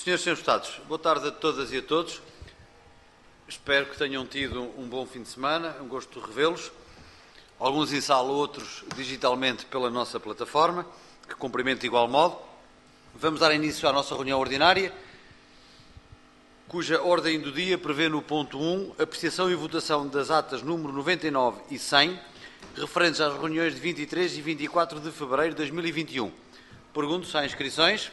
Senhores e Senhores Deputados, boa tarde a todas e a todos. Espero que tenham tido um bom fim de semana, é um gosto de revê-los. Alguns em sala, outros digitalmente pela nossa plataforma, que cumprimento de igual modo. Vamos dar início à nossa reunião ordinária, cuja ordem do dia prevê no ponto 1 apreciação e votação das atas número 99 e 100, referentes às reuniões de 23 e 24 de fevereiro de 2021. Pergunto se há inscrições.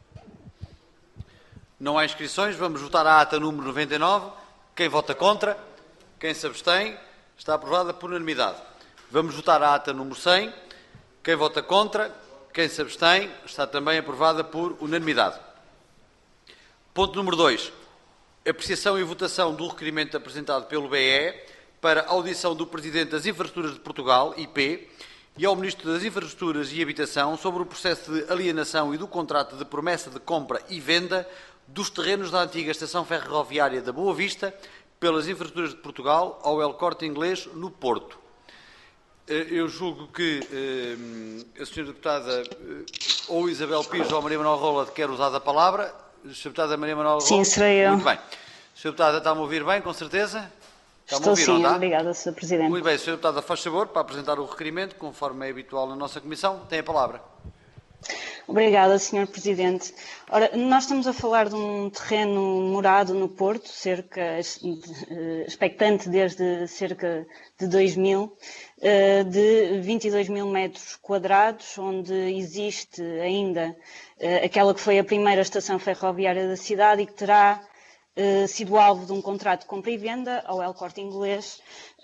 Não há inscrições, vamos votar a ata número 99. Quem vota contra? Quem se abstém? Está aprovada por unanimidade. Vamos votar a ata número 100. Quem vota contra? Quem se abstém? Está também aprovada por unanimidade. Ponto número 2. Apreciação e votação do requerimento apresentado pelo BE para a audição do Presidente das Infraestruturas de Portugal, IP, e ao Ministro das Infraestruturas e Habitação sobre o processo de alienação e do contrato de promessa de compra e venda dos terrenos da antiga Estação Ferroviária da Boa Vista pelas Infraestruturas de Portugal ao El Corte Inglês, no Porto. Eu julgo que a Sra. Deputada ou Isabel Pires ou Maria Manuel Rola quer usar a palavra. Sra. Deputada Maria Manuel Rola. Sim, serei eu. Muito bem. Sra. Deputada, está-me a ouvir bem, com certeza? Estou sim, obrigada, Sr. Presidente. Muito bem, Sra. Deputada, faz favor para apresentar o requerimento, conforme é habitual na nossa Comissão. Tem a palavra. Obrigada, Sr. Presidente. Ora, nós estamos a falar de um terreno morado no Porto, expectante desde cerca de 2000, de 22 mil metros quadrados, onde existe ainda aquela que foi a primeira estação ferroviária da cidade e que terá sido alvo de um contrato de compra e venda ao El Corte Inglês,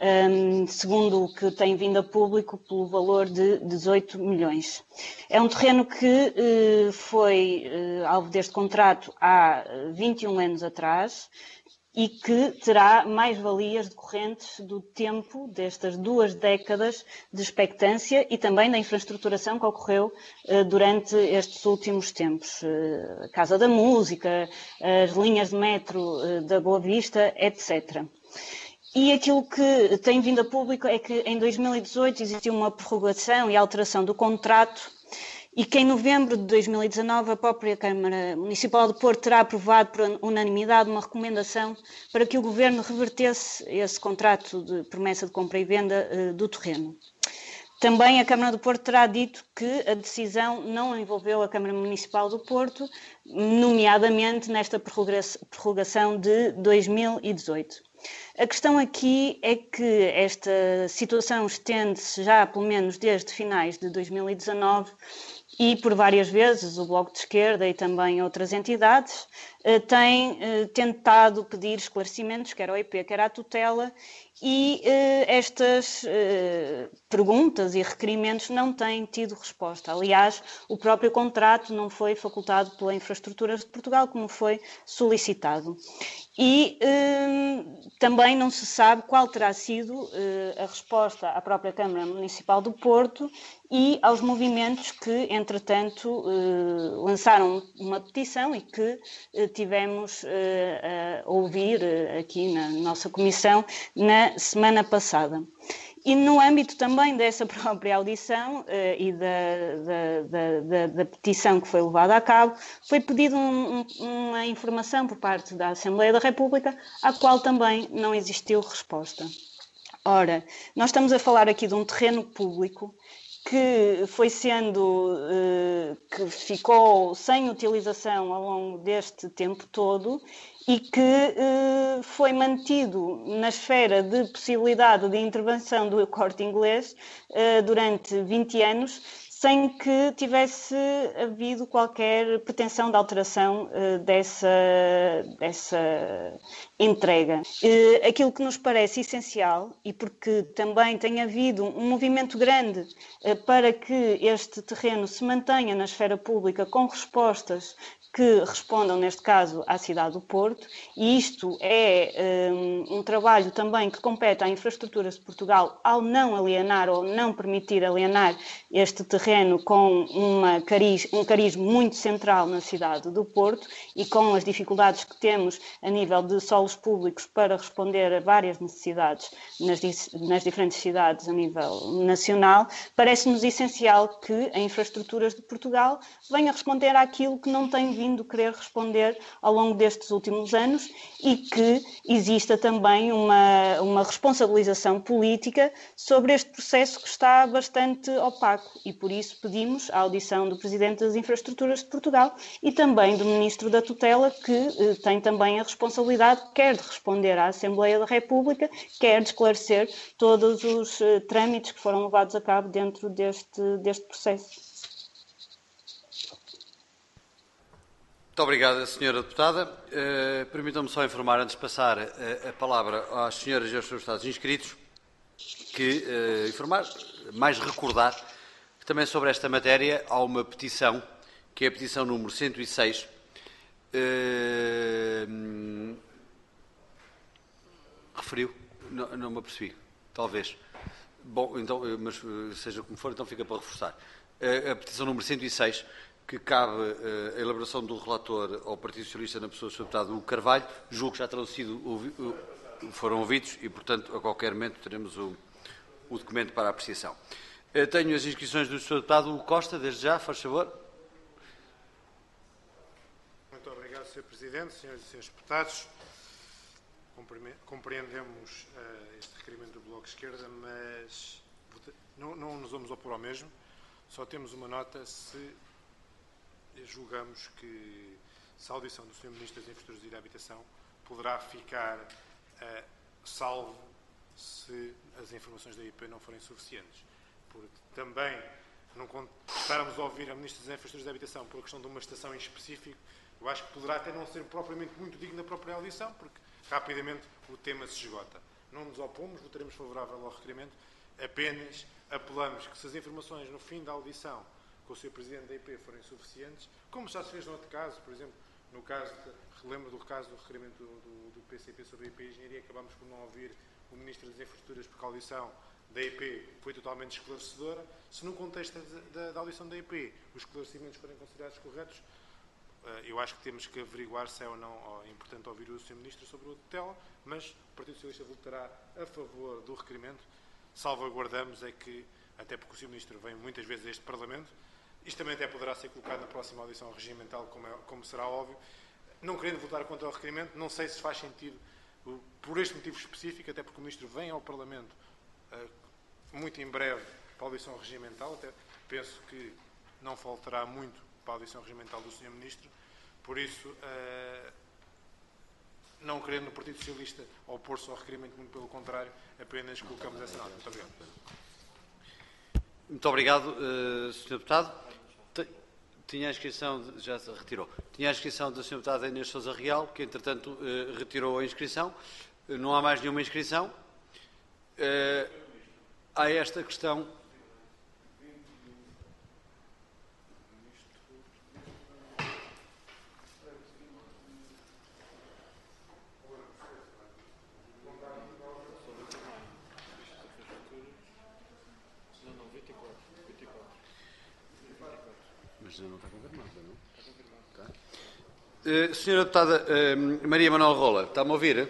segundo o que tem vindo a público, pelo valor de 18 milhões. É um terreno que foi alvo deste contrato há 21 anos atrás e que terá mais-valias decorrentes do tempo destas 2 décadas de expectância e também da infraestruturação que ocorreu durante estes últimos tempos. A Casa da Música, as linhas de metro da Boa Vista, etc. E aquilo que tem vindo a público é que em 2018 existiu uma prorrogação e alteração do contrato e que em novembro de 2019 a própria Câmara Municipal de Porto terá aprovado por unanimidade uma recomendação para que o Governo revertesse esse contrato de promessa de compra e venda do terreno. Também a Câmara do Porto terá dito que a decisão não envolveu a Câmara Municipal do Porto, nomeadamente nesta prorrogação de 2018. A questão aqui é que esta situação estende-se já pelo menos desde finais de 2019 e por várias vezes o Bloco de Esquerda e também outras entidades têm tentado pedir esclarecimentos, quer ao IP, quer à tutela, e estas perguntas e requerimentos não têm tido resposta. Aliás, o próprio contrato não foi facultado pela Infraestruturas de Portugal, como foi solicitado. E também não se sabe qual terá sido a resposta à própria Câmara Municipal do Porto e aos movimentos que, entretanto, lançaram uma petição e que tivemos a ouvir aqui na nossa comissão na semana passada. E no âmbito também dessa própria audição e da petição que foi levada a cabo, foi pedido uma informação por parte da Assembleia da República, à qual também não existiu resposta. Ora, nós estamos a falar aqui de um terreno público que foi que ficou sem utilização ao longo deste tempo todo e que foi mantido na esfera de possibilidade de intervenção do Corte Inglês durante 20 anos, sem que tivesse havido qualquer pretensão de alteração dessa entrega. Aquilo que nos parece essencial, e porque também tem havido um movimento grande para que este terreno se mantenha na esfera pública com respostas que respondam, neste caso, à cidade do Porto, e isto é um trabalho também que compete à Infraestruturas de Portugal ao não alienar ou não permitir alienar este terreno terreno com um cariz muito central na cidade do Porto e com as dificuldades que temos a nível de solos públicos para responder a várias necessidades nas diferentes cidades a nível nacional, parece-nos essencial que a Infraestruturas de Portugal venha responder àquilo que não tem vindo querer responder ao longo destes últimos anos e que exista também uma responsabilização política sobre este processo que está bastante opaco e por isso pedimos a audição do Presidente das Infraestruturas de Portugal e também do Ministro da Tutela, que tem também a responsabilidade quer de responder à Assembleia da República, quer de esclarecer todos os trâmites que foram levados a cabo dentro deste processo. Muito obrigado, Sra. Deputada. Permitam-me só informar, antes de passar a palavra às senhoras e aos seus deputados inscritos, que mais recordar que também sobre esta matéria há uma petição, que é a petição número 106, referiu? Não me apercebi, talvez. Bom, então, mas seja como for, então fica para reforçar. A petição número 106, que cabe a elaboração do relator ao Partido Socialista na pessoa do Sr. Deputado Hugo Carvalho, julgo que já terão foram ouvidos e, portanto, a qualquer momento teremos o documento para apreciação. Tenho as inscrições do Sr. Deputado Hugo Costa, desde já, faz favor. Muito obrigado, Sr. Presidente, senhoras e senhores deputados. Compreendemos este requerimento do Bloco de Esquerda, mas não nos vamos opor ao mesmo. Só temos uma nota se julgamos que a audição do Sr. Ministro das Infraestruturas e da Habitação poderá ficar salvo se as informações da IP não forem suficientes. Porque também não estarmos a ouvir a Ministra das Infraestruturas e da Habitação por a questão de uma estação em específico, eu acho que poderá até não ser propriamente muito digno da própria audição, porque rapidamente o tema se esgota. Não nos opomos, votaremos favorável ao requerimento, apenas apelamos que se as informações no fim da audição com o Sr. Presidente da IP forem suficientes, como já se fez no outro caso, por exemplo, no caso, relembro do caso do requerimento do PCP sobre a IP Engenharia, acabámos por não ouvir o Ministro das Infraestruturas porque a audição da IP foi totalmente esclarecedora. Se no contexto da audição da IP os esclarecimentos forem considerados corretos, eu acho que temos que averiguar se é ou não importante ouvir o Sr. Ministro sobre o tutela, mas o Partido Socialista votará a favor do requerimento. Salvaguardamos é que, até porque o Sr. Ministro vem muitas vezes a este Parlamento, isto também até poderá ser colocado na próxima audição regimental, como será óbvio. Não querendo votar contra o requerimento, não sei se faz sentido, por este motivo específico, até porque o Ministro vem ao Parlamento muito em breve para a audição regimental, até penso que não faltará muito para a audição regimental do Sr. Ministro, por isso, não querendo o Partido Socialista opor-se ao requerimento, muito pelo contrário, apenas colocamos essa nota. Muito obrigado. Muito obrigado, Sr. Deputado. Tinha a inscrição, já se retirou. Tinha a inscrição da Sra. Deputada Inês Sousa Real, que entretanto retirou a inscrição. Não há mais nenhuma inscrição. Há esta questão. Mas não está confirmado, não? Está confirmado. Senhora Deputada Maria Manuel Rola, está-me a ouvir?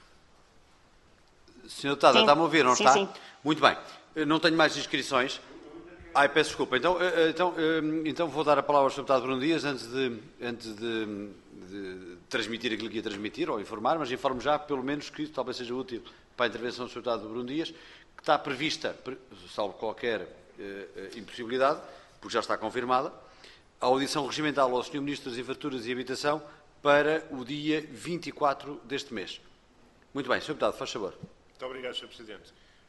Senhora Deputada, está-me a ouvir, não está? Sim. Muito bem. Não tenho mais inscrições. Peço desculpa. Então vou dar a palavra ao Sr. Deputado Bruno Dias antes de transmitir aquilo que ia transmitir, ou informar, mas informo já, pelo menos, que talvez seja útil para a intervenção do Sr. Deputado Bruno Dias, que está prevista, salvo qualquer impossibilidade, porque já está confirmada, a audição regimental ao Sr. Ministro das Infraestruturas e Habitação para o dia 24 deste mês. Muito bem, Sr. Deputado, faz favor. Muito obrigado, Sr. Presidente.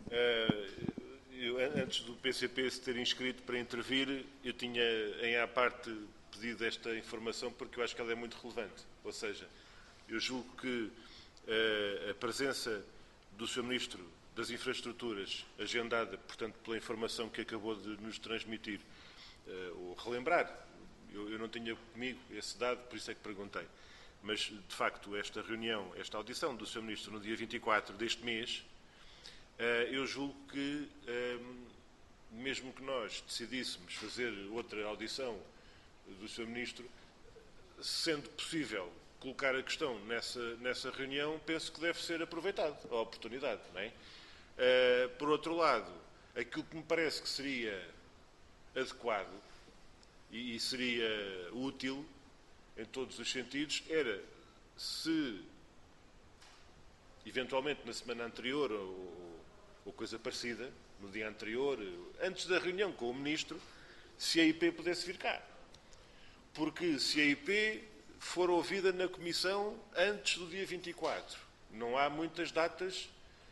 Antes do PCP se ter inscrito para intervir, eu tinha em à parte pedido esta informação porque eu acho que ela é muito relevante. Ou seja, eu julgo que a presença do Sr. Ministro das Infraestruturas, agendada, portanto, pela informação que acabou de nos transmitir, ou relembrar, eu não tinha comigo esse dado, por isso é que perguntei. Mas, de facto, esta reunião, esta audição do Sr. Ministro no dia 24 deste mês, eu julgo que mesmo que nós decidíssemos fazer outra audição do Sr. Ministro, sendo possível colocar a questão nessa reunião, penso que deve ser aproveitada a oportunidade. Não é? Por outro lado, aquilo que me parece que seria adequado e seria útil em todos os sentidos era, se eventualmente na semana anterior ou coisa parecida, no dia anterior, antes da reunião com o Ministro, se a IP pudesse vir cá. Porque se a IP for ouvida na Comissão antes do dia 24, não há muitas datas,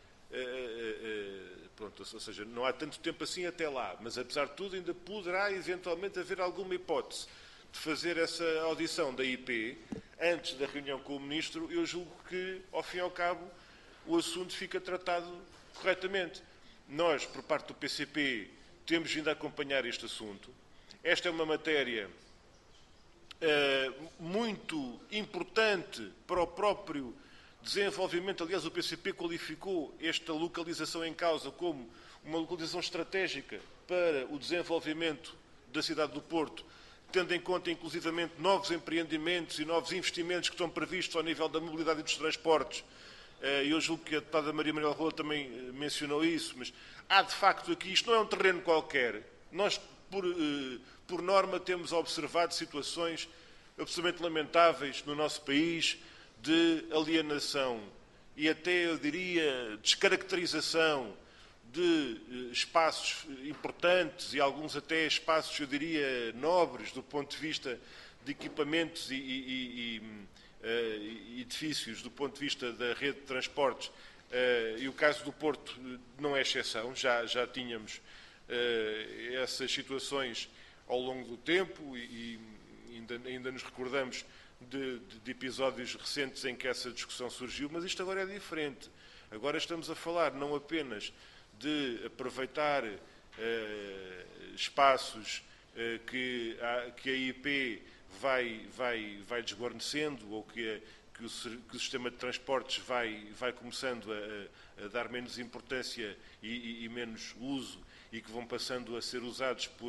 pronto, ou seja, não há tanto tempo assim até lá, mas apesar de tudo ainda poderá eventualmente haver alguma hipótese de fazer essa audição da IP antes da reunião com o Ministro. Eu julgo que, ao fim e ao cabo, o assunto fica tratado corretamente. Nós, por parte do PCP, temos vindo a acompanhar este assunto. Esta é uma matéria muito importante para o próprio desenvolvimento. Aliás, o PCP qualificou esta localização em causa como uma localização estratégica para o desenvolvimento da cidade do Porto, tendo em conta, inclusivamente, novos empreendimentos e novos investimentos que estão previstos ao nível da mobilidade e dos transportes. Eu julgo que a deputada Maria Manuela Rola também mencionou isso, mas há de facto aqui, isto não é um terreno qualquer. Nós, por norma, temos observado situações absolutamente lamentáveis no nosso país de alienação e até, eu diria, descaracterização de espaços importantes e alguns até espaços, eu diria, nobres do ponto de vista de equipamentos e edifícios, do ponto de vista da rede de transportes. E o caso do Porto não é exceção, já tínhamos essas situações ao longo do tempo e ainda nos recordamos de episódios recentes em que essa discussão surgiu, mas isto agora é diferente. Agora estamos a falar não apenas de aproveitar espaços que a IP vai desguarnecendo ou que o sistema de transportes vai começando a dar menos importância e menos uso e que vão passando a ser usados por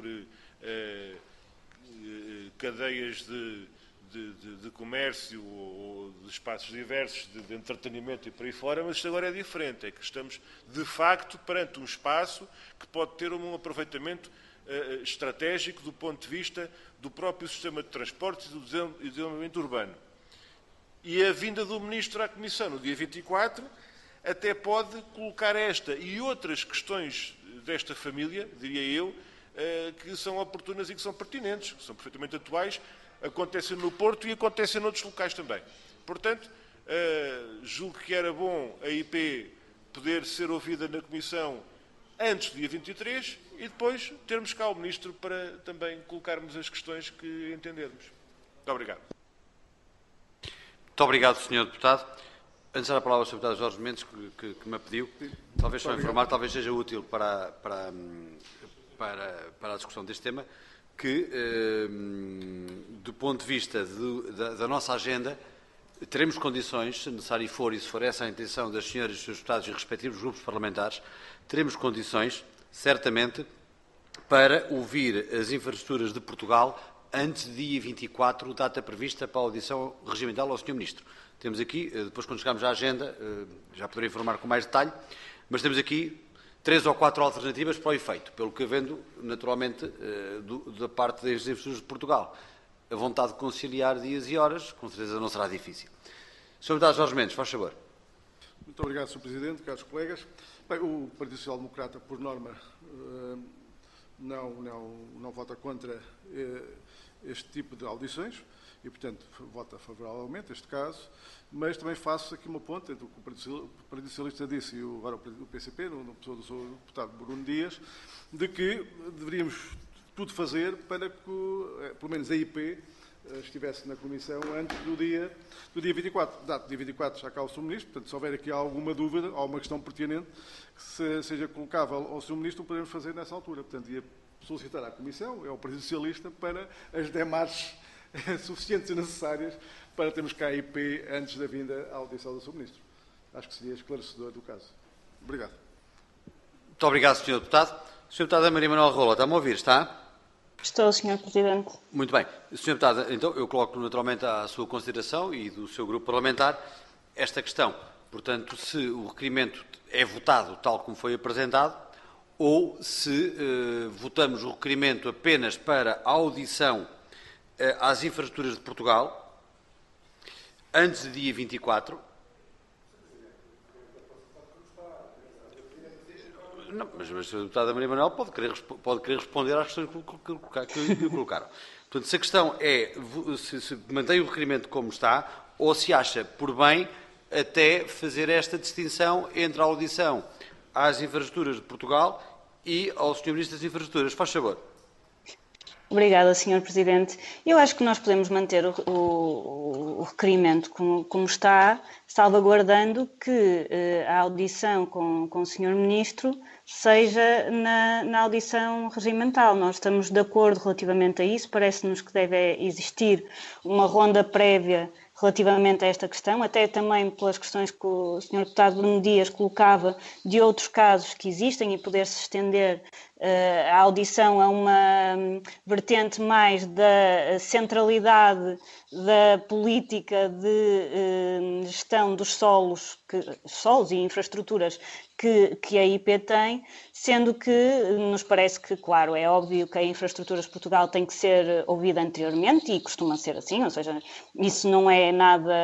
cadeias de comércio ou de espaços diversos, de entretenimento e por aí fora, mas isto agora é diferente. É que estamos, de facto, perante um espaço que pode ter um aproveitamento estratégico do ponto de vista do próprio sistema de transportes e do desenvolvimento urbano. E a vinda do Ministro à Comissão no dia 24 até pode colocar esta e outras questões desta família, diria eu, que são oportunas e que são pertinentes, que são perfeitamente atuais, acontecem no Porto e acontecem noutros locais também. Portanto, julgo que era bom a IP poder ser ouvida na Comissão antes do dia 23 e depois termos cá o Ministro para também colocarmos as questões que entendermos. Muito obrigado. Muito obrigado, Sr. Deputado. Antes de dar a palavra ao Sr. Deputado Jorge Mendes, que me pediu, talvez só informar, talvez seja útil para a discussão deste tema, que, do ponto de vista da nossa agenda, teremos condições, se necessário for, e se for essa a intenção das senhoras e dos seus deputados e respectivos grupos parlamentares, teremos condições, certamente, para ouvir as infraestruturas de Portugal antes de dia 24, data prevista para a audição regimental ao Sr. Ministro. Temos aqui, depois quando chegarmos à agenda, já poderei informar com mais detalhe, mas temos aqui 3 ou 4 alternativas para o efeito, pelo que havendo, naturalmente, da parte das infraestruturas de Portugal, a vontade de conciliar dias e horas, com certeza não será difícil. Sr. Deputado Jorge Mendes, faz favor. Muito obrigado, Sr. Presidente, caros colegas. Bem, o Partido Social Democrata, por norma, não vota contra este tipo de audições e, portanto, vota favoravelmente este caso, mas também faço aqui uma ponta entre o que o Partido Socialista disse e agora o PCP, no pessoa do Sr. Deputado Bruno Dias, de que deveríamos tudo fazer para que, pelo menos, a IP estivesse na Comissão antes do dia 24. Dado dia 24 já cá o Sr. Ministro, portanto, se houver aqui alguma dúvida, alguma questão pertinente que seja colocável ao Sr. Ministro, o podemos fazer nessa altura. Portanto, ia solicitar à Comissão, ao Partido Socialista, para as demarches suficientes e necessárias para termos cá a IP antes da vinda à audição do Sr. Ministro. Acho que seria esclarecedor do caso. Obrigado. Muito obrigado, Sr. Deputado. Sr. Deputada Maria Manuel Rola, está-me a ouvir, está? Estou, Sr. Presidente. Muito bem. Sr. Deputada, então eu coloco naturalmente à sua consideração e do seu grupo parlamentar esta questão. Portanto, se o requerimento é votado tal como foi apresentado ou se votamos o requerimento apenas para a audição às infraestruturas de Portugal antes do dia 24. Não, mas a deputada Maria Manuel pode querer responder às questões que colocaram. Portanto, se a questão é se mantém o requerimento como está ou se acha por bem até fazer esta distinção entre a audição às infraestruturas de Portugal e ao Sr. Ministro das Infraestruturas. Faz favor. Obrigada, Sr. Presidente. Eu acho que nós podemos manter o requerimento como está, salvaguardando que a audição com o Sr. Ministro seja na audição regimental. Nós estamos de acordo relativamente a isso, parece-nos que deve existir uma ronda prévia relativamente a esta questão, até também pelas questões que o Sr. Deputado Bruno Dias colocava de outros casos que existem e poder-se estender a audição a uma vertente mais da centralidade da política de gestão dos solos e infraestruturas que a IP tem, sendo que nos parece que, claro, é óbvio que a Infraestruturas de Portugal tem que ser ouvida anteriormente e costuma ser assim, ou seja, isso não é nada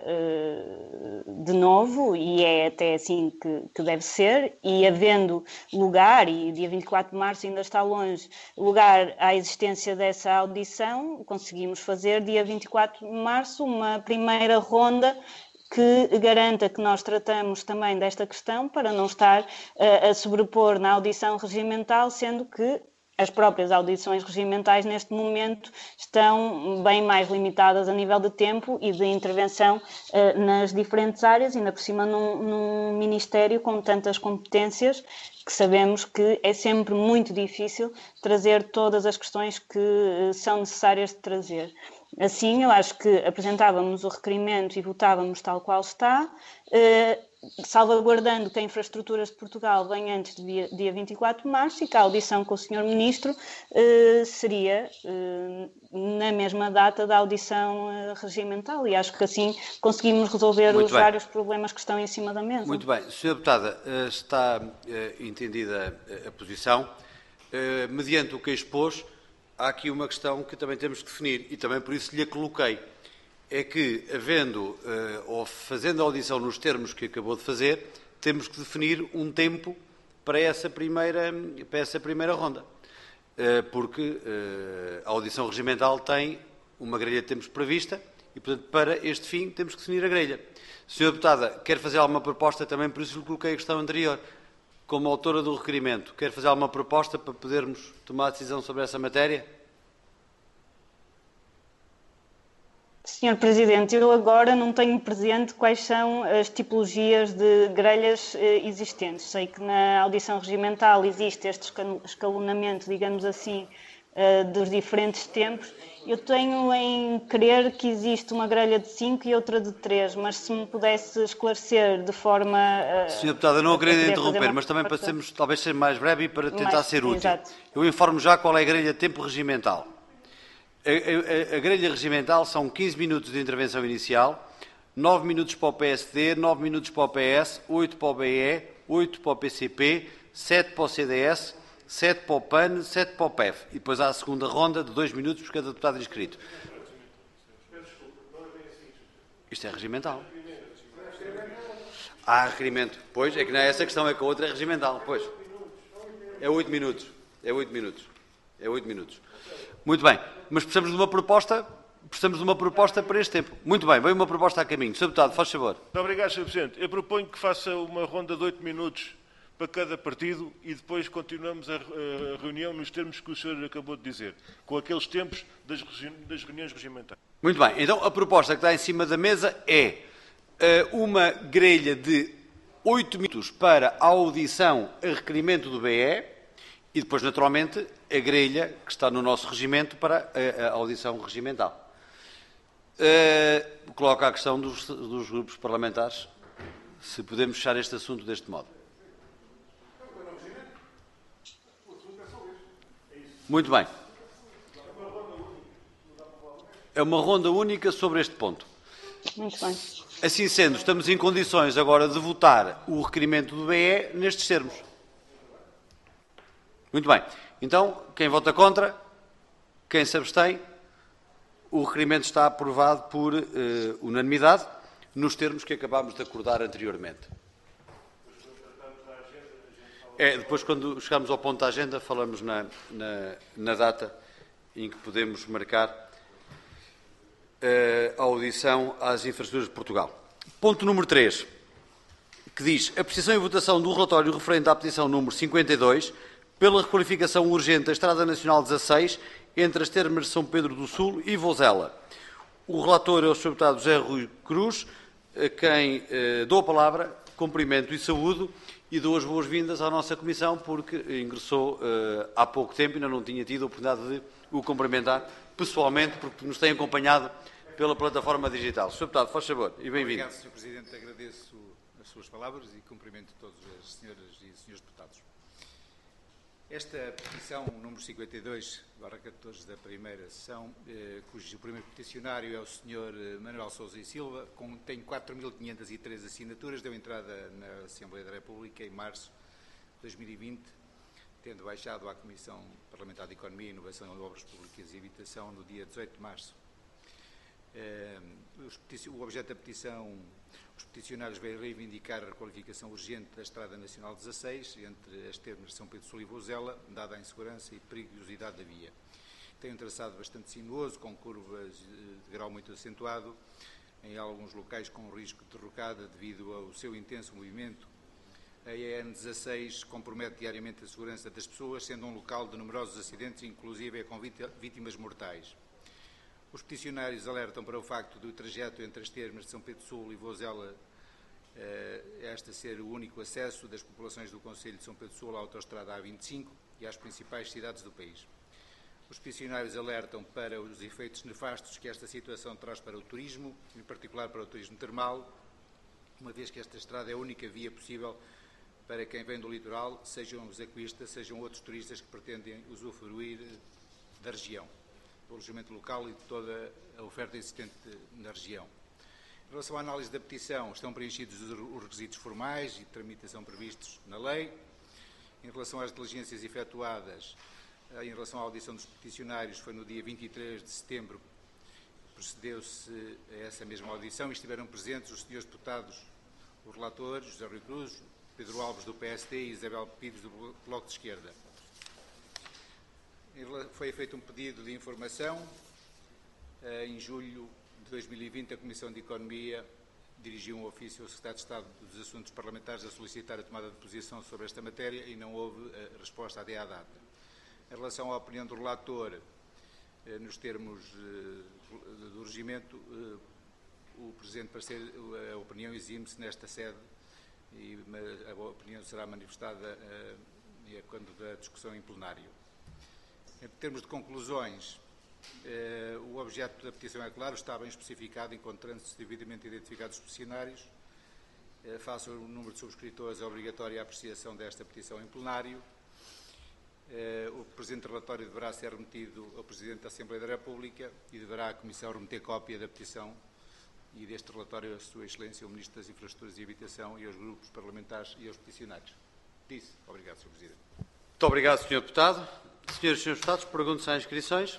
de novo e é até assim que deve ser, e havendo lugar, e dia 24 de março ainda está longe, lugar à existência dessa audição, conseguimos fazer dia 24 de março uma primeira ronda que garanta que nós tratamos também desta questão para não estar a sobrepor na audição regimental, sendo que as próprias audições regimentais neste momento estão bem mais limitadas a nível de tempo e de intervenção nas diferentes áreas, ainda por cima num Ministério com tantas competências que sabemos que é sempre muito difícil trazer todas as questões que são necessárias de trazer. Assim, eu acho que apresentávamos o requerimento e votávamos tal qual está, salvaguardando que a Infraestruturas de Portugal vem antes do dia 24 de março e que a audição com o Sr. Ministro seria na mesma data da audição regimental. E acho que assim conseguimos resolver os vários problemas que estão em cima da mesa. Muito bem. Sra. Deputada, está entendida a posição. Mediante o que expôs, há aqui uma questão que também temos que definir e também por isso lhe a coloquei. É que, havendo ou fazendo a audição nos termos que acabou de fazer, temos que definir um tempo para essa primeira ronda. Porque a audição regimental tem uma grelha de tempos prevista e, portanto, para este fim temos que definir a grelha. Sra. Deputada, quer fazer alguma proposta, também por isso lhe coloquei a questão anterior. Como autora do requerimento, quer fazer alguma proposta para podermos tomar decisão sobre essa matéria? Sr. Presidente, eu agora não tenho presente quais são as tipologias de grelhas existentes. Sei que na audição regimental existe este escalonamento, digamos assim, dos diferentes tempos. Eu tenho em crer que existe uma grelha de 5 e outra de 3, mas se me pudesse esclarecer de forma... Sra. Deputada, não a querer interromper, mas também para sermos, talvez ser mais breve e para tentar ser útil. Exato. Eu informo já qual é a grelha de tempo regimental. A grelha regimental são 15 minutos de intervenção inicial, 9 minutos para o PSD, 9 minutos para o PS, 8 para o BE, 8 para o PCP, 7 para o CDS, 7 para o PAN, 7 para o PEF. E depois há a segunda ronda de 2 minutos por cada deputado inscrito. Isto é regimental. Há requerimento. Pois, é que não é essa questão, é que a outra é regimental. Pois. É 8 minutos. É 8 minutos. É 8 minutos. Muito bem. Mas precisamos de uma proposta para este tempo. Muito bem, veio uma proposta a caminho. Sr. Deputado, faz favor. Muito obrigado, Sr. Presidente. Eu proponho que faça uma ronda de 8 minutos para cada partido e depois continuamos a reunião nos termos que o senhor acabou de dizer, com aqueles tempos das reuniões regimentais. Muito bem, então a proposta que está em cima da mesa é uma grelha de 8 minutos para a audição a requerimento do BE e depois, naturalmente, a grelha que está no nosso regimento para a audição regimental. Coloco a questão dos grupos parlamentares, se podemos fechar este assunto deste modo. Muito bem. É uma ronda única sobre este ponto. Muito bem. Assim sendo, estamos em condições agora de votar o requerimento do BE nestes termos. Muito bem. Então, quem vota contra? Quem se abstém? O requerimento está aprovado por unanimidade, nos termos que acabámos de acordar anteriormente. Depois, quando chegarmos ao ponto da agenda, falamos na data em que podemos marcar a audição às infraestruturas de Portugal. Ponto número 3, que diz: apreciação e votação do relatório referente à petição número 52, pela requalificação urgente da Estrada Nacional 16, entre as termas de São Pedro do Sul e Vozela. O relator é o Sr. Deputado José Rui Cruz, a quem dou a palavra, cumprimento e saúdo, e dou as boas-vindas à nossa Comissão, porque ingressou há pouco tempo e ainda não tinha tido a oportunidade de o cumprimentar pessoalmente, porque nos tem acompanhado pela plataforma digital. Sr. Deputado, faz favor, e bem-vindo. Obrigado, Sr. Presidente. Agradeço as suas palavras e cumprimento todas as senhoras e senhores deputados. Esta petição, número 52/14 da primeira sessão, cujo primeiro peticionário é o Sr. Manuel Sousa e Silva, tem 4.503 assinaturas, deu entrada na Assembleia da República em março de 2020, tendo baixado à Comissão Parlamentar de Economia, Inovação, Obras Públicas e Habitação no dia 18 de março. O objeto da petição, os peticionários vêm reivindicar a requalificação urgente da Estrada Nacional 16, entre as termas de São Pedro do Sul e Vozela, dada a insegurança e perigosidade da via. Tem um traçado bastante sinuoso, com curvas de grau muito acentuado, em alguns locais com risco de derrocada devido ao seu intenso movimento. A EN16 compromete diariamente a segurança das pessoas, sendo um local de numerosos acidentes, inclusive com vítimas mortais. Os peticionários alertam para o facto do trajeto entre as termas de São Pedro do Sul e Vozela, esta ser o único acesso das populações do concelho de São Pedro do Sul à autoestrada A25 e às principais cidades do país. Os peticionários alertam para os efeitos nefastos que esta situação traz para o turismo, em particular para o turismo termal, uma vez que esta estrada é a única via possível para quem vem do litoral, sejam os aquistas, sejam outros turistas que pretendem usufruir da região, do alojamento local e de toda a oferta existente na região. Em relação à análise da petição, estão preenchidos os requisitos formais e de tramitação previstos na lei. Em relação às diligências efetuadas, em relação à audição dos peticionários, foi no dia 23 de setembro, procedeu-se a essa mesma audição e estiveram presentes os senhores deputados, os relatores, José Rui Cruz, Pedro Alves do PSD e Isabel Pires do Bloco de Esquerda. Foi feito um pedido de informação. Em julho de 2020, a Comissão de Economia dirigiu um ofício ao Secretário de Estado dos Assuntos Parlamentares a solicitar a tomada de posição sobre esta matéria e não houve resposta até à data. Em relação à opinião do relator, nos termos do regimento, o Presidente parecer, a opinião exime-se nesta sede, mas a opinião será manifestada quando da discussão em plenário. Em termos de conclusões, o objeto da petição é claro, está bem especificado, encontrando-se devidamente identificados os peticionários. Face ao número de subscritores, é obrigatória a apreciação desta petição em plenário. O presente relatório deverá ser remetido ao Presidente da Assembleia da República e deverá a Comissão remeter cópia da petição e deste relatório à Sua Excelência, o Ministro das Infraestruturas e Habitação, e aos grupos parlamentares e aos peticionários. Disse. Obrigado, Sr. Presidente. Muito obrigado, Sr. Deputado. Senhoras e senhores deputados, pergunto-se às inscrições.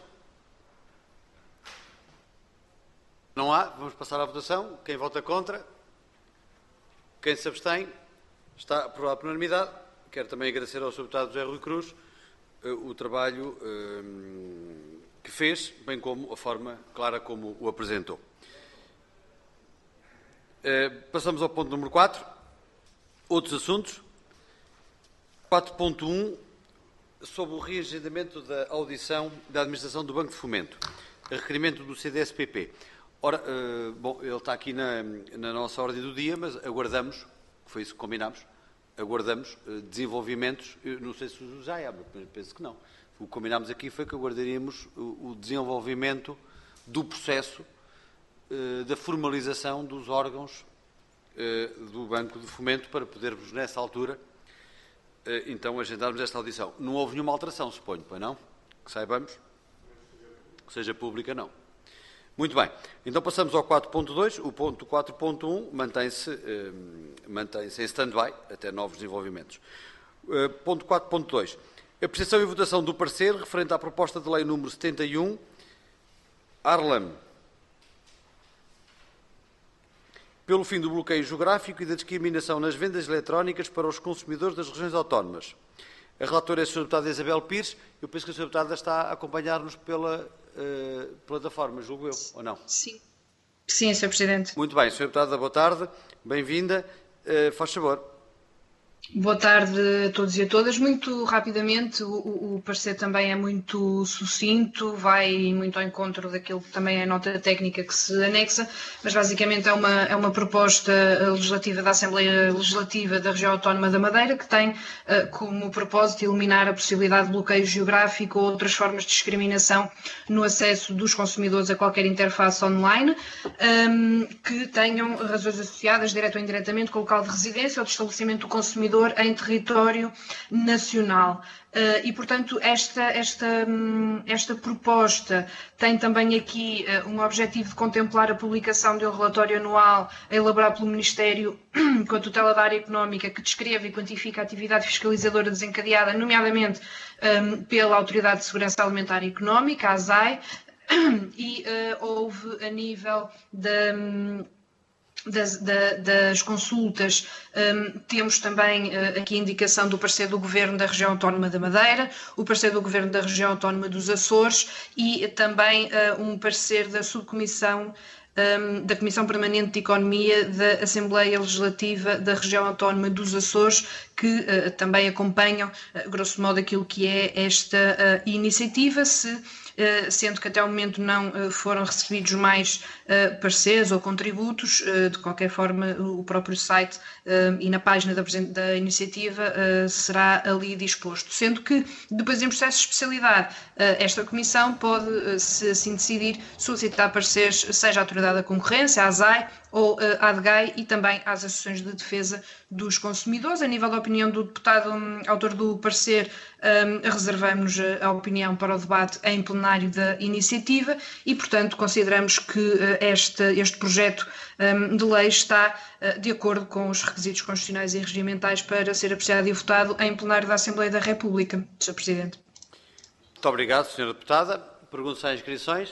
Não há. Vamos passar à votação. Quem vota contra? Quem se abstém? Está aprovado por unanimidade. Quero também agradecer ao Sr. Deputado José Rui Cruz o trabalho que fez, bem como a forma clara como o apresentou. Passamos ao ponto número 4. Outros assuntos. 4.1. Sobre o reagendamento da audição da Administração do Banco de Fomento, a requerimento do CDS-PP. Ora, bom, ele está aqui na nossa ordem do dia, mas aguardamos, foi isso que combinámos, aguardamos desenvolvimentos, eu não sei se já é, mas penso que não. O que combinámos aqui foi que aguardaríamos o desenvolvimento do processo da formalização dos órgãos do Banco de Fomento para podermos, nessa altura, então agendarmos esta audição. Não houve nenhuma alteração, suponho, pois não? que saibamos, seja pública, não. Muito bem, então passamos ao 4.2, o ponto 4.1 mantém-se em stand-by até novos desenvolvimentos. Ponto 4.2, apreciação e votação do parecer referente à proposta de lei número 71, Arlam, pelo fim do bloqueio geográfico e da discriminação nas vendas eletrónicas para os consumidores das regiões autónomas. A relatora é a Sra. Deputada Isabel Pires. Eu penso que a Sra. Deputada está a acompanhar-nos pela plataforma, julgo eu, ou não? Sim. Sim, Sr. Presidente. Muito bem, Sra. Deputada, boa tarde, bem-vinda. Faz favor. Boa tarde a todos e a todas. Muito rapidamente, o parecer também é muito sucinto, vai muito ao encontro daquilo que também é a nota técnica que se anexa, mas basicamente é uma proposta legislativa da Assembleia Legislativa da Região Autónoma da Madeira que tem como propósito eliminar a possibilidade de bloqueio geográfico ou outras formas de discriminação no acesso dos consumidores a qualquer interface online que tenham razões associadas, direto ou indiretamente, com o local de residência ou de estabelecimento do consumidor em território nacional. E, portanto, esta proposta tem também aqui um objetivo de contemplar a publicação de um relatório anual elaborado pelo Ministério com a tutela da área económica que descreve e quantifica a atividade fiscalizadora desencadeada, nomeadamente pela Autoridade de Segurança Alimentar e Económica, a ASAI, e houve a nível das consultas, temos também aqui a indicação do parecer do Governo da Região Autónoma da Madeira, o parecer do Governo da Região Autónoma dos Açores e também um parecer da subcomissão da Comissão Permanente de Economia da Assembleia Legislativa da Região Autónoma dos Açores, que também acompanham, grosso modo, aquilo que é esta iniciativa, sendo que até o momento não foram recebidos mais pareceres ou contributos. De qualquer forma, o próprio site e na página da iniciativa será ali disposto. Sendo que, depois em processo de especialidade, esta Comissão pode, se assim decidir, solicitar pareceres, seja à Autoridade da Concorrência, à ASAI ou à ADGAI e também às Associações de Defesa dos Consumidores. A nível da opinião do deputado autor do parecer, reservamos a opinião para o debate em plenário da iniciativa e, portanto, consideramos que este projeto de lei está de acordo com os requisitos constitucionais e regimentais para ser apreciado e votado em plenário da Assembleia da República. Sr. Presidente. Muito obrigado, Sra. Deputada. Pergunto se há inscrições.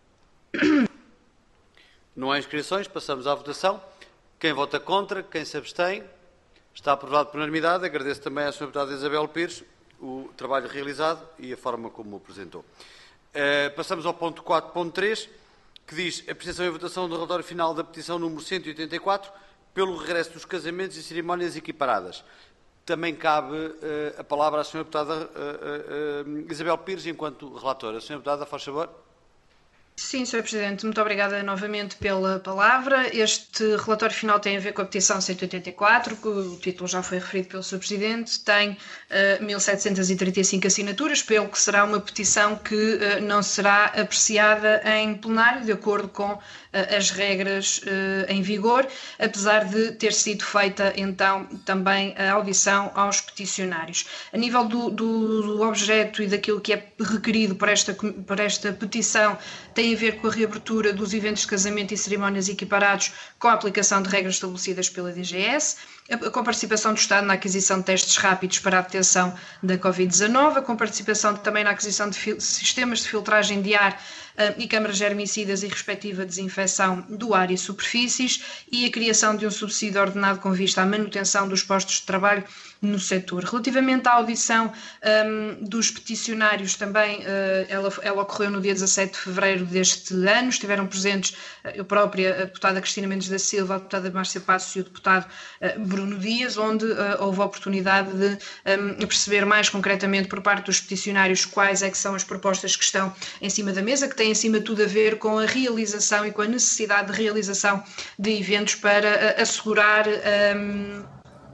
Não há inscrições, passamos à votação. Quem vota contra, quem se abstém, está aprovado por unanimidade. Agradeço também à Sra. Deputada Isabel Pires o trabalho realizado e a forma como o apresentou. Passamos ao ponto 4.3, que diz apreciação e votação do relatório final da petição número 184 pelo regresso dos casamentos e cerimónias equiparadas. Também cabe a palavra à Sra. Deputada Isabel Pires, enquanto relatora. Sra. Deputada, faz favor. Sim, Sr. Presidente, muito obrigada novamente pela palavra. Este relatório final tem a ver com a petição 184, que o título já foi referido pelo Sr. Presidente, tem 1.735 assinaturas, pelo que será uma petição que não será apreciada em plenário, de acordo com as regras em vigor, apesar de ter sido feita então também a audição aos peticionários. A nível do objeto e daquilo que é requerido por esta petição, tem a ver com a reabertura dos eventos de casamento e cerimónias equiparados com a aplicação de regras estabelecidas pela DGS, com a participação do Estado na aquisição de testes rápidos para a detecção da Covid-19, com a participação também na aquisição de sistemas de filtragem de ar e câmaras germicidas e respectiva desinfecção do ar e superfícies e a criação de um subsídio ordenado com vista à manutenção dos postos de trabalho no setor. Relativamente à audição dos peticionários, também ela ocorreu no dia 17 de fevereiro deste ano. Estiveram presentes eu própria, a deputada Cristina Mendes da Silva, a deputada Márcia Passos e o deputado Bruno Dias, onde houve a oportunidade de perceber mais concretamente por parte dos peticionários quais é que são as propostas que estão em cima da mesa, que têm acima de tudo a ver com a realização e com a necessidade de realização de eventos para assegurar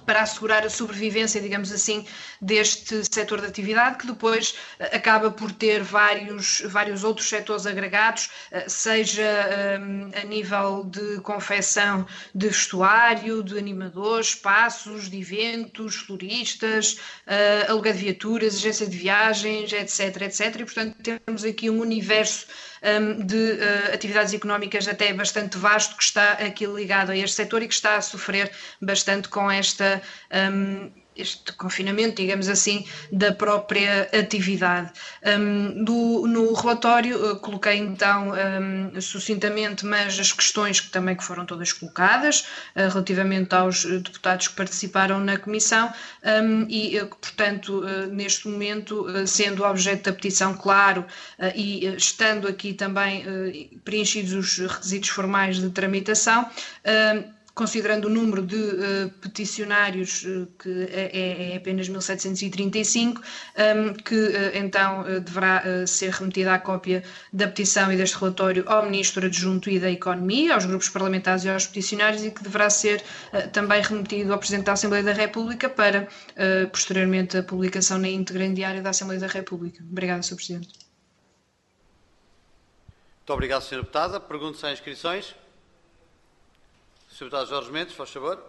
para assegurar a sobrevivência, digamos assim, deste setor de atividade, que depois acaba por ter vários outros setores agregados, seja a nível de confecção de vestuário, de animadores, espaços, de eventos, floristas, aluguer de viaturas, agência de viagens, etc, etc. E, portanto, temos aqui um universo de atividades económicas até bastante vasto que está aqui ligado a este setor e que está a sofrer bastante com este confinamento, digamos assim, da própria atividade. No relatório coloquei então sucintamente, mas as questões que foram todas colocadas relativamente aos deputados que participaram na comissão e, portanto, neste momento, sendo o objeto da petição claro e estando aqui também preenchidos os requisitos formais de tramitação, considerando o número de peticionários, que é apenas 1735, que então deverá ser remetida a cópia da petição e deste relatório ao Ministro Adjunto e da Economia, aos grupos parlamentares e aos peticionários, e que deverá ser também remetido ao Presidente da Assembleia da República para, posteriormente, a publicação na íntegra em diário da Assembleia da República. Obrigada, Sr. Presidente. Muito obrigado, Sra. Deputada. Pergunto se há inscrições. Sr. Deputado Jorge Mendes, faz favor.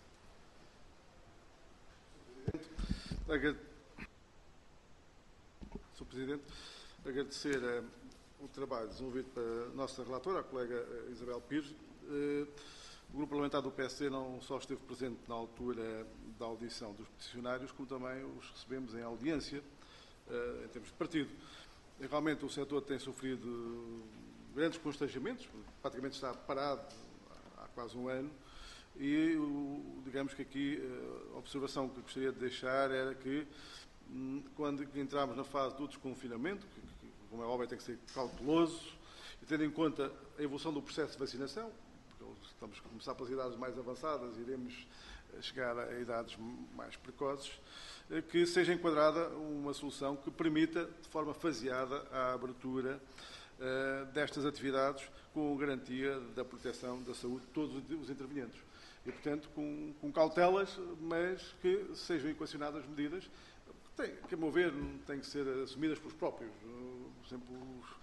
Sr. Presidente, agradecer o trabalho desenvolvido pela nossa relatora, a colega Isabel Pires. O Grupo Parlamentar do PSD não só esteve presente na altura da audição dos peticionários, como também os recebemos em audiência, em termos de partido. E, realmente o setor tem sofrido grandes constrangimentos, praticamente está parado há quase um ano, e digamos que aqui a observação que gostaria de deixar era que quando entramos na fase do desconfinamento, que como é óbvio tem que ser cauteloso, e tendo em conta a evolução do processo de vacinação, porque estamos a começar pelas idades mais avançadas, iremos chegar a idades mais precoces, que seja enquadrada uma solução que permita, de forma faseada, a abertura destas atividades com garantia da proteção da saúde de todos os intervenientes. E, portanto, com cautelas, mas que sejam equacionadas medidas que, a meu ver, têm que ser assumidas pelos próprios. Por exemplo,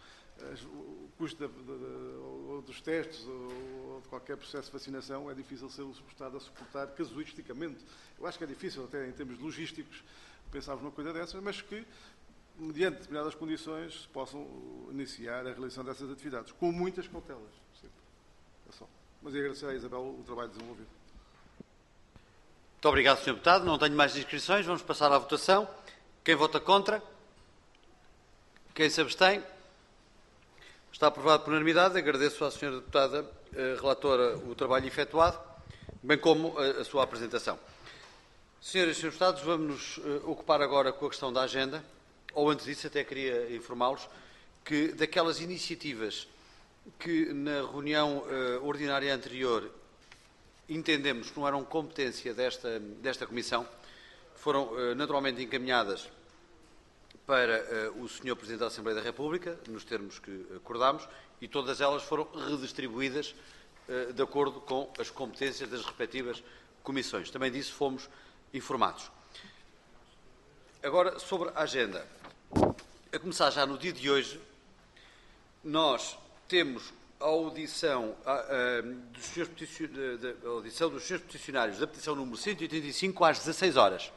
o custo dos testes ou de qualquer processo de vacinação é difícil ser suportado a suportar casuisticamente. Eu acho que é difícil, até em termos logísticos, pensarmos numa coisa dessas, mas que, mediante determinadas condições, se possam iniciar a realização dessas atividades, com muitas cautelas. É só. Mas agradecer à Isabel o trabalho desenvolvido. Muito obrigado, Sr. Deputado. Não tenho mais inscrições. Vamos passar à votação. Quem vota contra? Quem se abstém? Está aprovado por unanimidade. Agradeço à Sra. Deputada relatora o trabalho efetuado, bem como a sua apresentação. Senhoras e Srs. Deputados, vamos nos ocupar agora com a questão da agenda. Ou antes disso, até queria informá-los que daquelas iniciativas que na reunião ordinária anterior entendemos que não eram competência desta Comissão, foram naturalmente encaminhadas para o Sr. Presidente da Assembleia da República, nos termos que acordámos, e todas elas foram redistribuídas de acordo com as competências das respectivas comissões. Também disso fomos informados. Agora, sobre a agenda. A começar já no dia de hoje, nós temos a audição, dos senhores peticionários da petição número 185 às 16 horas.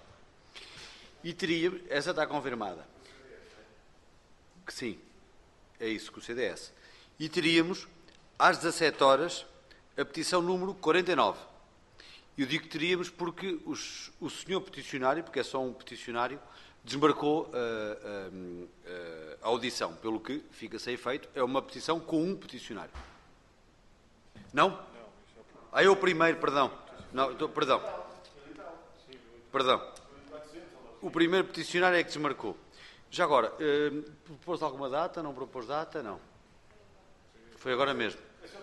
E teríamos, essa está confirmada. Que sim, é isso, com o CDS. E teríamos, às 17 horas, a petição número 49. Eu digo que teríamos porque o senhor peticionário, porque é só um peticionário, desmarcou a audição, pelo que fica sem efeito. É uma petição com um peticionário. Não? É o primeiro, perdão. Não, perdão. Perdão. O primeiro peticionário é que desmarcou. Já agora, propôs alguma data? Não propôs data? Não. Foi agora mesmo.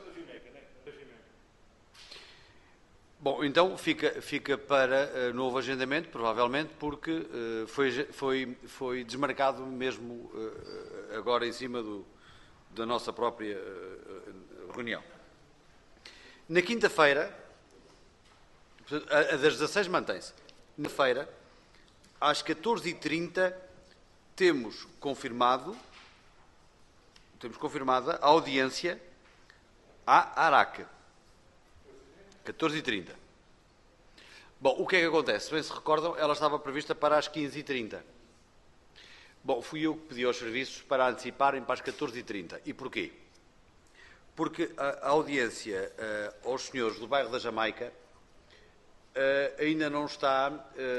Bom, então fica para novo agendamento, provavelmente, porque foi desmarcado mesmo agora em cima da nossa própria reunião. Na quinta-feira, A das 16 mantém-se. Na feira, às 14h30, temos confirmada a audiência à ARAC. 14h30. Bom, o que é que acontece? Se bem se recordam, ela estava prevista para as 15h30. Bom, fui eu que pedi aos serviços para anteciparem para as 14h30. E porquê? Porque a audiência aos senhores do bairro da Jamaica ainda não está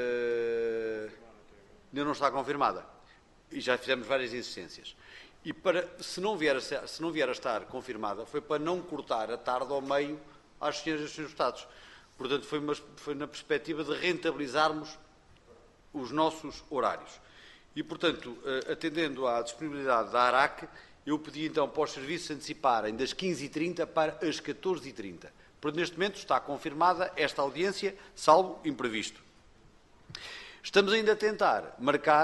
confirmada. E já fizemos várias insistências. E se não vier a estar confirmada, foi para não cortar a tarde ao meio às senhoras e aos senhores deputados. Portanto, foi na perspectiva de rentabilizarmos os nossos horários. E, portanto, atendendo à disponibilidade da ARAC, eu pedi então para os serviços anteciparem das 15h30 para as 14h30. Portanto, neste momento está confirmada esta audiência, salvo imprevisto. Estamos ainda a tentar marcar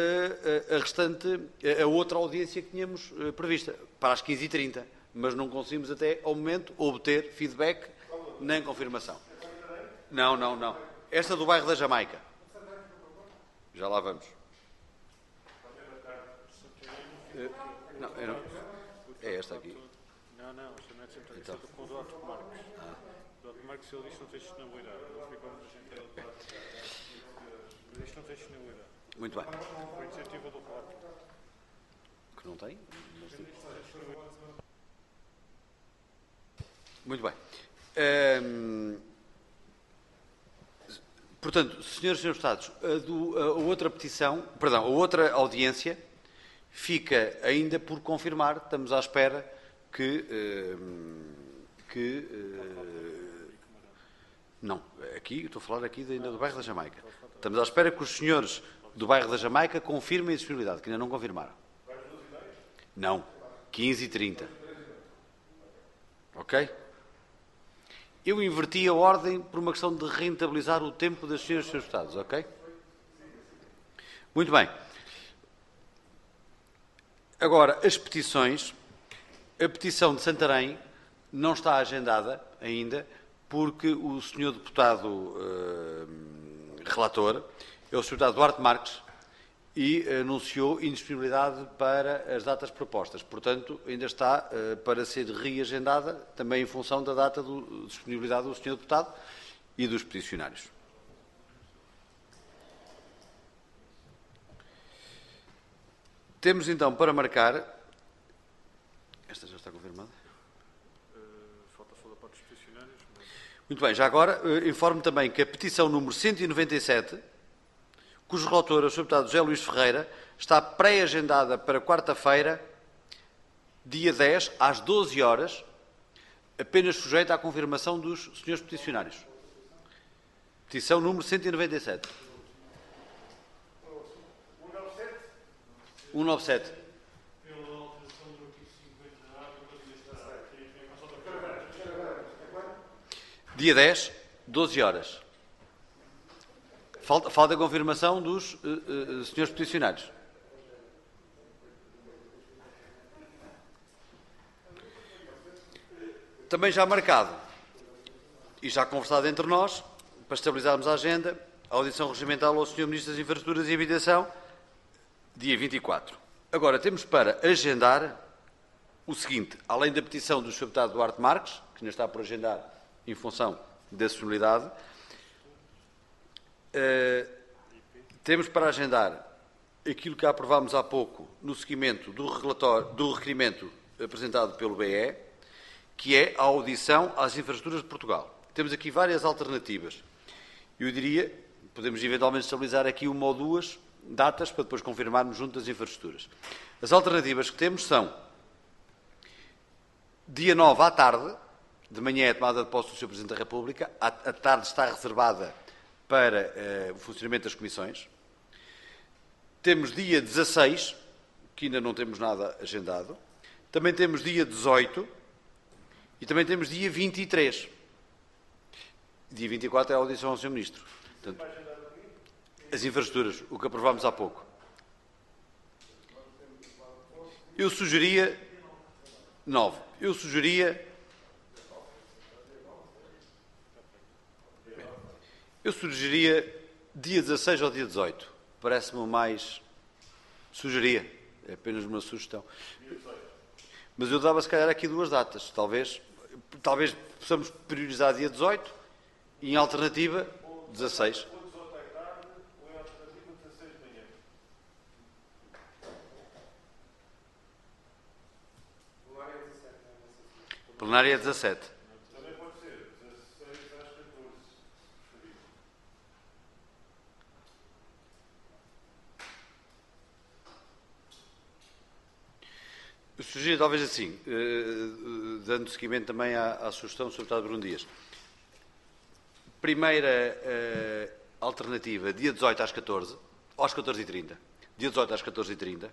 a outra audiência que tínhamos prevista, para as 15h30, mas não conseguimos até ao momento obter feedback nem confirmação. Não. Esta do bairro da Jamaica. Já lá vamos. Não. É esta aqui. Não, isto não é de centro, Então. isto é com o Dr. Marques. O Dr. Marques, ele diz que não tem disponibilidade. Não sei como a gente mas isto não tem disponibilidade. Muito bem. Foi iniciativa do relato. Que não tem? Muito bem. Portanto, senhores e senhores deputados, a outra audiência fica ainda por confirmar. Estamos à espera não, aqui, estou a falar aqui ainda do bairro da Jamaica. Estamos à espera que os senhores do bairro da Jamaica confirmem a disponibilidade, que ainda não confirmaram. Não, 15h30. Ok? Eu inverti a ordem por uma questão de rentabilizar o tempo das senhoras e senhores deputados, ok? Muito bem. Agora, as petições. A petição de Santarém não está agendada ainda, porque o senhor deputado relator é o senhor deputado Duarte Marques e anunciou indisponibilidade para as datas propostas. Portanto, ainda está para ser reagendada, também em função da data de disponibilidade do senhor deputado e dos peticionários. Temos então para marcar. Esta já está confirmada? Falta só da parte dos peticionários. Muito bem, já agora informo também que a petição número 197, cujo relator é o Sr. Deputado José Luís Ferreira, está pré-agendada para quarta-feira, dia 10, às 12 horas, apenas sujeita à confirmação dos senhores peticionários. Petição número 197. 197. Dia 10, 12 horas. Falta a confirmação dos senhores peticionários. Também já marcado e já conversado entre nós, para estabilizarmos a agenda, a audição regimental ao Sr. Ministro das Infraestruturas e Habitação, dia 24. Agora, temos para agendar o seguinte: além da petição do Sr. Deputado Duarte Marques, que ainda está por agendar em função da disponibilidade, temos para agendar aquilo que aprovámos há pouco no seguimento do requerimento apresentado pelo BE, que é a audição às infraestruturas de Portugal. Temos aqui várias alternativas. Eu diria, podemos eventualmente estabilizar aqui uma ou duas datas para depois confirmarmos junto das infraestruturas. As alternativas que temos são dia 9 à tarde. De manhã é a tomada de posse do Sr. Presidente da República. A tarde está reservada para o funcionamento das comissões. Temos dia 16, que ainda não temos nada agendado. Também temos dia 18 e também temos dia 23. Dia 24 é a audição ao Sr. Ministro. Portanto, as infraestruturas, o que aprovámos há pouco. Eu sugeria 9. Eu sugeria Eu sugeriria dia 16 ou dia 18. Parece-me mais... Sugeria. É apenas uma sugestão. Mas eu dava, se calhar, aqui duas datas. Talvez possamos priorizar dia 18 e, em alternativa, 16. Ou 18 à tarde, ou em alternativa 16 de manhã. Plenária é 17. Também pode ser 16 às 14. Eu sugiro, talvez assim, dando seguimento também à sugestão do Sr. Deputado Bruno Dias. Primeira alternativa, dia 18 às 14, ou às 14h30. Dia 18 às 14h30.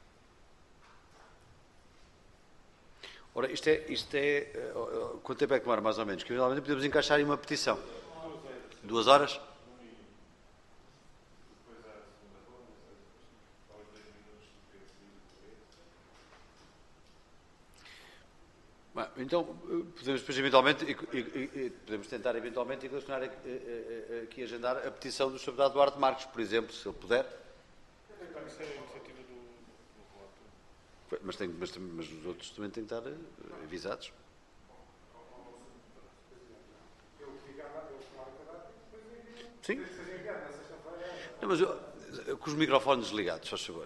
Ora, isto é quanto tempo é que demora, mais ou menos? Que realmente podemos encaixar em uma petição. 2 horas? Bem, então, podemos depois eventualmente, podemos tentar eventualmente equacionar aqui, agendar a petição do Sr. Deputado Duarte Marques, por exemplo, se ele puder. Isso é a iniciativa do relator. Mas os outros também têm que estar avisados. Sim. Não, mas com os microfones ligados, faz favor.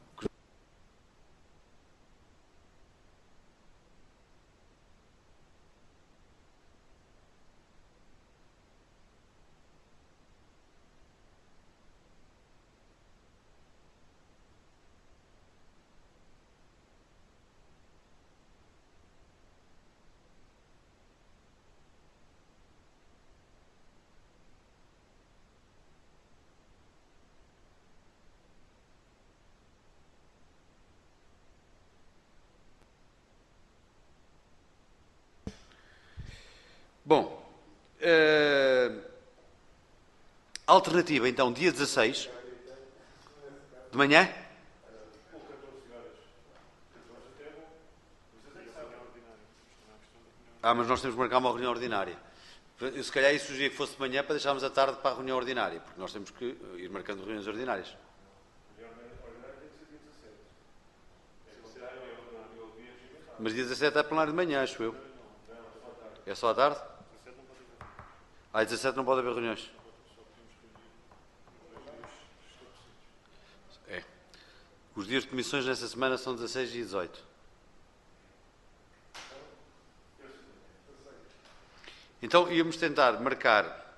Bom, alternativa, então, dia 16 de manhã? Mas nós temos que marcar uma reunião ordinária. Eu, se calhar, isso sugeria que fosse de manhã para deixarmos a tarde para a reunião ordinária, porque nós temos que ir marcando reuniões ordinárias. Mas dia 17 é plenário de manhã, acho eu. É só à tarde? 17 não pode haver reuniões. É. Os dias de comissões nessa semana são 16 e 18. Então íamos tentar marcar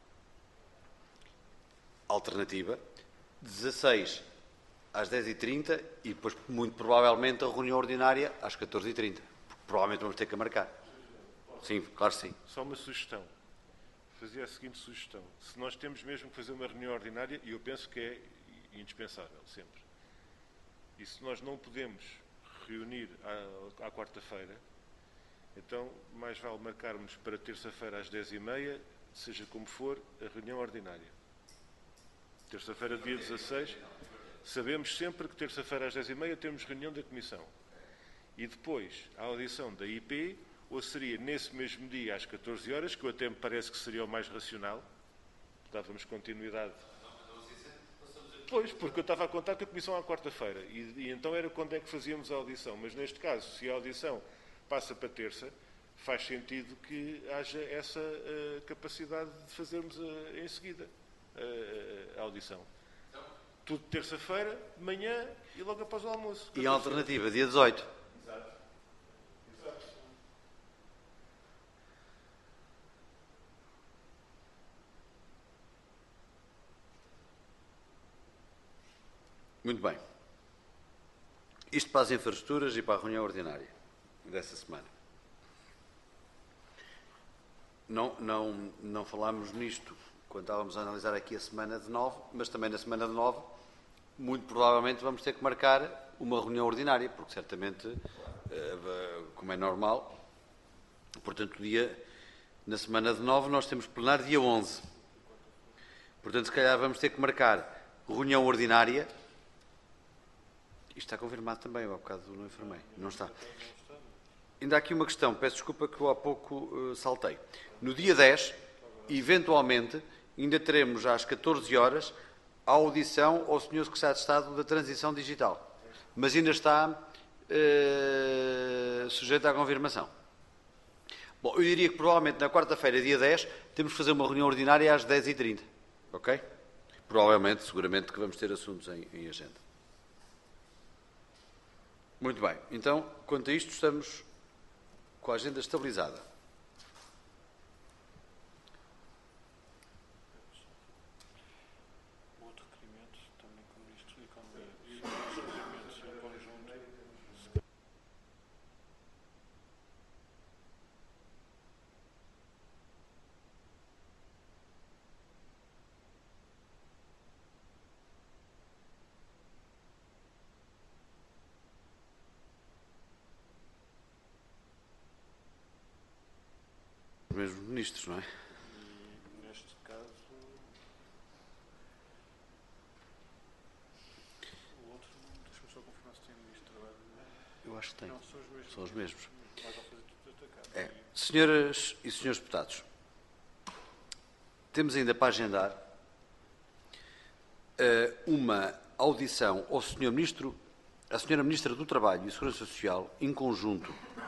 alternativa 16 às 10h30 e depois, muito provavelmente, a reunião ordinária às 14h30. Provavelmente vamos ter que marcar. Sim, claro que sim. Só uma sugestão. Fazia a seguinte sugestão. Se nós temos mesmo que fazer uma reunião ordinária, e eu penso que é indispensável, sempre. E se nós não podemos reunir à quarta-feira, então mais vale marcarmos para terça-feira às 10h30, seja como for, a reunião ordinária. Terça-feira, dia 16, sabemos sempre que terça-feira às 10h30 temos reunião da Comissão. E depois, a audição da IP, ou seria nesse mesmo dia às 14 horas, que eu até me parece que seria o mais racional, dávamos continuidade. Pois, porque eu estava a contar com a Comissão à quarta-feira, e então era quando é que fazíamos a audição. Mas neste caso, se a audição passa para terça, faz sentido que haja essa capacidade de fazermos em seguida a audição. Tudo terça-feira, de manhã e logo após o almoço. E a alternativa, dia 18. Muito bem. Isto para as infraestruturas e para a reunião ordinária dessa semana. Não falámos nisto quando estávamos a analisar aqui a semana de 9, mas também na semana de 9, muito provavelmente vamos ter que marcar uma reunião ordinária, porque certamente, como é normal, portanto, na semana de 9 nós temos plenário dia 11. Portanto, se calhar vamos ter que marcar reunião ordinária. Isto está confirmado também, eu há bocado não informei. Não está. Ainda há aqui uma questão, peço desculpa que eu há pouco saltei. No dia 10, eventualmente, ainda teremos às 14 horas a audição ao Sr. Secretário de Estado da Transição Digital. Mas ainda está sujeito à confirmação. Bom, eu diria que provavelmente na quarta-feira, dia 10, temos que fazer uma reunião ordinária às 10h30. Ok? Provavelmente, seguramente que vamos ter assuntos em agenda. Muito bem. Então, quanto a isto, estamos com a agenda estabilizada. Outro requerimento também com o Ministro da Economia. Os requerimentos em conjunto. Os mesmos ministros, não é? E neste caso, o outro, deixa-me só confirmar se tem o Ministro do Trabalho. Eu acho que tem. Não, são os mesmos. São os mesmos. Mas vão fazer tudo atacado. É. Senhoras e senhores deputados, temos ainda para agendar uma audição ao Sr. Ministro, à Sra. Ministra do Trabalho e Segurança Social, em conjunto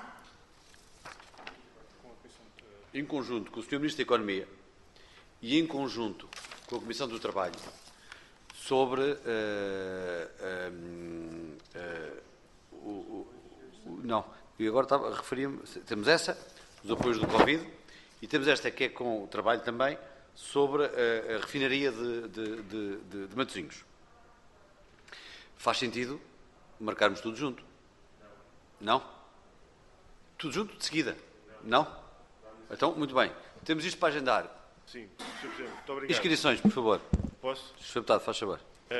com o Sr. Ministro da Economia e em conjunto com a Comissão do Trabalho, sobre não, eu agora estava a referir-me, temos essa, os apoios do Covid, e temos esta que é com o trabalho também, sobre a refinaria de Matosinhos. Faz sentido marcarmos tudo junto? Não? Tudo junto de seguida? Não? Então, muito bem. Temos isto para agendar. Sim, Sr. Presidente, muito obrigado. Inscrições, por favor. Posso? Sr. Deputado, faz favor.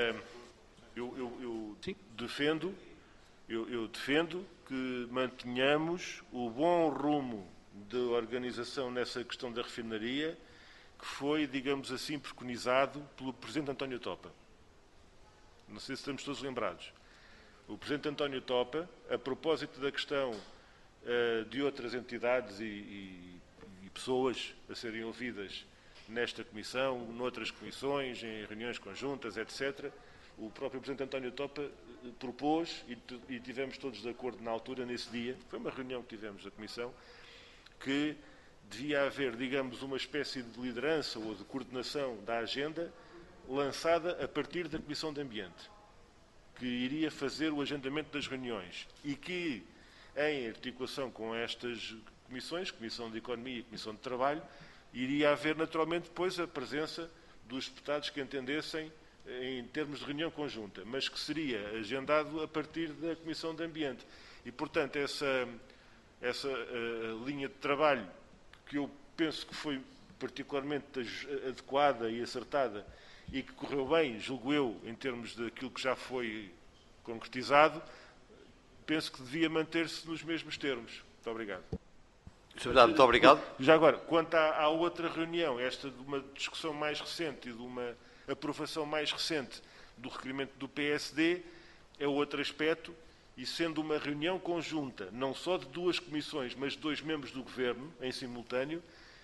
Eu Sim. defendo que mantenhamos o bom rumo da organização nessa questão da refinaria, que foi, digamos assim, preconizado pelo Presidente António Topa. Não sei se estamos todos lembrados. O Presidente António Topa, a propósito da questão de outras entidades e pessoas a serem ouvidas nesta comissão, noutras comissões, em reuniões conjuntas, etc., o próprio Presidente António Topa propôs, e tivemos todos de acordo na altura, nesse dia, foi uma reunião que tivemos da comissão, que devia haver, digamos, uma espécie de liderança ou de coordenação da agenda lançada a partir da Comissão de Ambiente, que iria fazer o agendamento das reuniões e que, em articulação com estas comissões, Comissão de Economia e Comissão de Trabalho, iria haver naturalmente depois a presença dos deputados que entendessem em termos de reunião conjunta, mas que seria agendado a partir da Comissão de Ambiente. E, portanto, essa linha de trabalho, que eu penso que foi particularmente adequada e acertada e que correu bem, julgo eu, em termos daquilo que já foi concretizado, penso que devia manter-se nos mesmos termos. Muito obrigado. Sr. Deputado, muito obrigado. Já agora, quanto à outra reunião, esta de uma discussão mais recente e de uma aprovação mais recente do requerimento do PSD, é outro aspecto, e sendo uma reunião conjunta, não só de duas comissões, mas de dois membros do Governo, em simultâneo,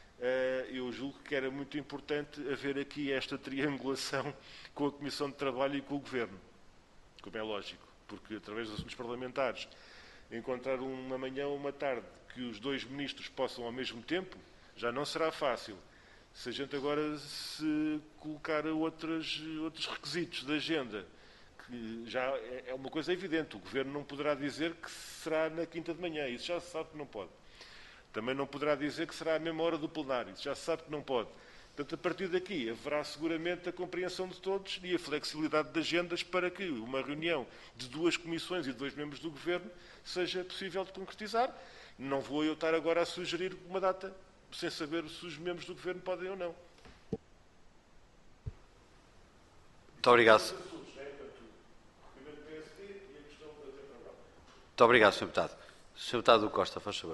eu julgo que era muito importante haver aqui esta triangulação com a Comissão de Trabalho e com o Governo, como é lógico, porque através dos assuntos parlamentares, encontrar uma manhã ou uma tarde que os dois ministros possam ao mesmo tempo, já não será fácil. Se a gente agora se colocar outros requisitos da agenda, que já é uma coisa evidente, o Governo não poderá dizer que será na quinta de manhã, isso já se sabe que não pode. Também não poderá dizer que será à mesma hora do plenário, isso já se sabe que não pode. Portanto, a partir daqui haverá seguramente a compreensão de todos e a flexibilidade de agendas para que uma reunião de duas comissões e de dois membros do Governo seja possível de concretizar. Não vou eu estar agora a sugerir uma data sem saber se os membros do Governo podem ou não. Muito obrigado. Muito obrigado, Sr. Deputado. Sr. Deputado Costa, faz favor.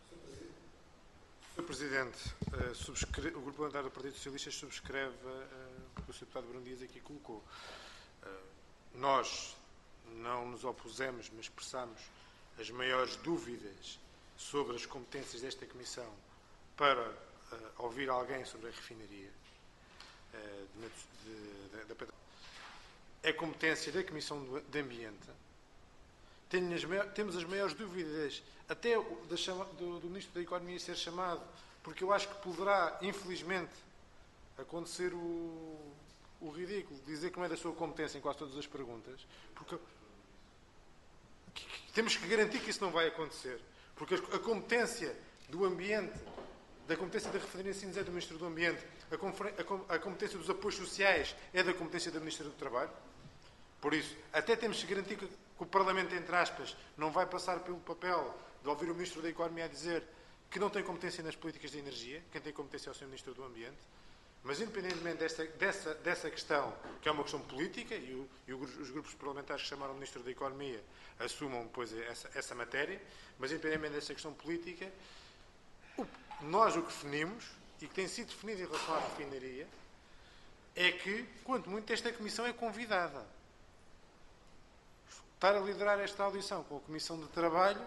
Sr. Presidente, o Grupo Parlamentar do Partido Socialista subscreve o que o Sr. Deputado Bruno Dias aqui colocou. Nós não nos opusemos, mas expressamos as maiores dúvidas sobre as competências desta Comissão para ouvir alguém sobre a refinaria. é competência da Comissão de Ambiente. Temos as maiores dúvidas, até do Ministro da Economia ser chamado, porque eu acho que poderá, infelizmente, acontecer o ridículo, dizer que não é da sua competência em quase todas as perguntas, porque temos que garantir que isso não vai acontecer, porque a competência do ambiente, da competência da refinaria de Sines é do Ministro do Ambiente, a competência dos apoios sociais é da competência da Ministra do Trabalho. Por isso, até temos que garantir que o Parlamento, entre aspas, não vai passar pelo papel de ouvir o Ministro da Economia a dizer que não tem competência nas políticas de energia, quem tem competência é o Sr. Ministro do Ambiente. Mas, independentemente dessa questão, que é uma questão política, e os grupos parlamentares que chamaram o Ministro da Economia assumam depois essa matéria, mas, independentemente dessa questão política, nós o que definimos, e que tem sido definido em relação à refinaria, é que, quanto muito, esta Comissão é convidada. Estar a liderar esta audição com a Comissão de Trabalho,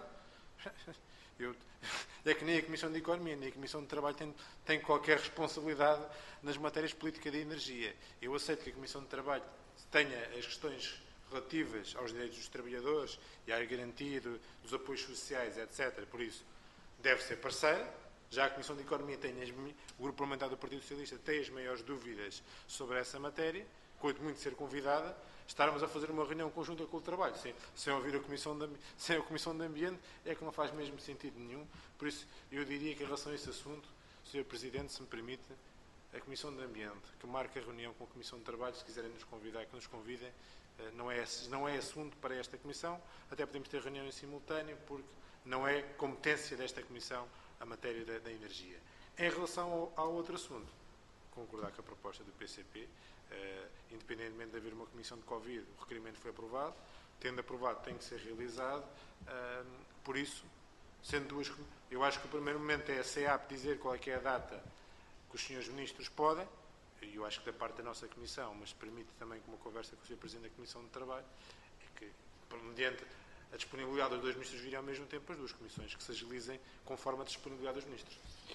é que nem a Comissão de Economia, nem a Comissão de Trabalho tem qualquer responsabilidade nas matérias de política de energia. Eu aceito que a Comissão de Trabalho tenha as questões relativas aos direitos dos trabalhadores e à garantia dos apoios sociais, etc. Por isso, deve ser parceira. Já a Comissão de Economia o Grupo Parlamentar do Partido Socialista tem as maiores dúvidas sobre essa matéria, quanto muito ser convidada, estarmos a fazer uma reunião conjunta com o trabalho, sem ouvir a Comissão de Ambiente, é que não faz mesmo sentido nenhum. Por isso, eu diria que em relação a esse assunto, Sr. Presidente, se me permite, a Comissão de Ambiente, que marque a reunião com a Comissão de Trabalho, se quiserem nos convidar, que nos convidem, não é assunto para esta Comissão, até podemos ter reunião em simultâneo, porque não é competência desta Comissão a matéria da energia. Em relação ao outro assunto, concordar com a proposta do PCP, independentemente de haver uma comissão de Covid, o requerimento foi aprovado, tendo aprovado tem que ser realizado, por isso, sendo duas, eu acho que o primeiro momento é a CEAP dizer qual é que é a data que os senhores ministros podem, e eu acho que da parte da nossa comissão, mas permite também que uma conversa com o Sr. Presidente da Comissão de Trabalho, é que, mediante a disponibilidade dos dois ministros virem ao mesmo tempo as duas comissões, que se agilizem conforme a disponibilidade dos ministros.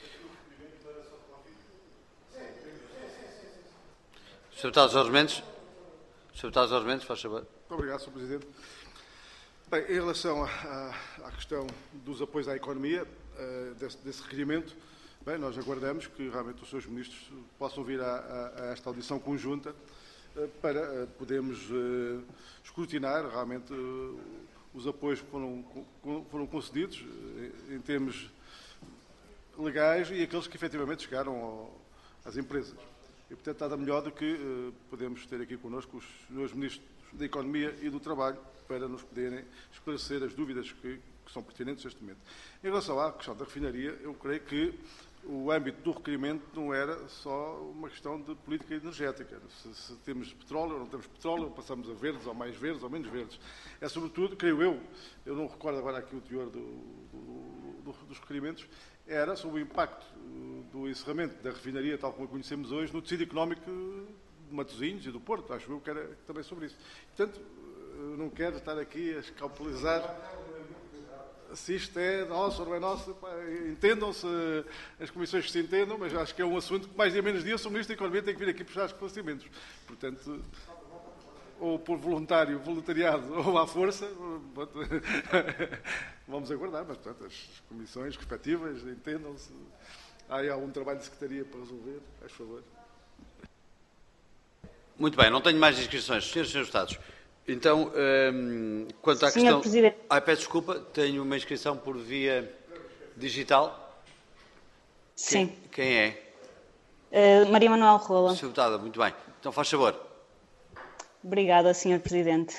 Sr. Deputado Jorge Mendes. Sr. Deputado Jorge Mendes, faz favor. Muito obrigado, Sr. Presidente. Bem, em relação à questão dos apoios à economia, desse requerimento, bem, nós aguardamos que realmente os seus ministros possam vir a esta audição conjunta para podermos escrutinar realmente os apoios que foram concedidos em termos legais e aqueles que efetivamente chegaram às empresas. E, portanto, nada melhor do que podemos ter aqui connosco os senhores ministros da Economia e do Trabalho para nos poderem esclarecer as dúvidas que são pertinentes neste momento. Em relação à questão da refinaria, eu creio que o âmbito do requerimento não era só uma questão de política energética. Se temos petróleo ou não temos petróleo, passamos a verdes ou mais verdes ou menos verdes. É sobretudo, creio eu não recordo agora aqui o teor dos requerimentos, era sobre o impacto do encerramento da refinaria, tal como a conhecemos hoje, no tecido económico de Matosinhos e do Porto. Acho eu que era também sobre isso. Portanto, não quero estar aqui a escalpelizar se isto é nosso ou não é nosso. Entendam-se as comissões que se entendam, mas acho que é um assunto que mais dia menos dia o Ministro da Economia tem que vir aqui puxar esclarecimentos. Portanto, ou por voluntariado ou à força, vamos aguardar, mas portanto, as comissões respectivas entendam-se. Há algum trabalho de secretaria para resolver, faz favor. Muito bem, não tenho mais inscrições. Senhores e senhores deputados, então, quanto à Senhor questão... Presidente. Peço desculpa, tenho uma inscrição por via digital. Sim. Quem é? Maria Manuel Rola. Sr. Deputada, muito bem. Então, faz favor. Obrigada, Sr. Presidente.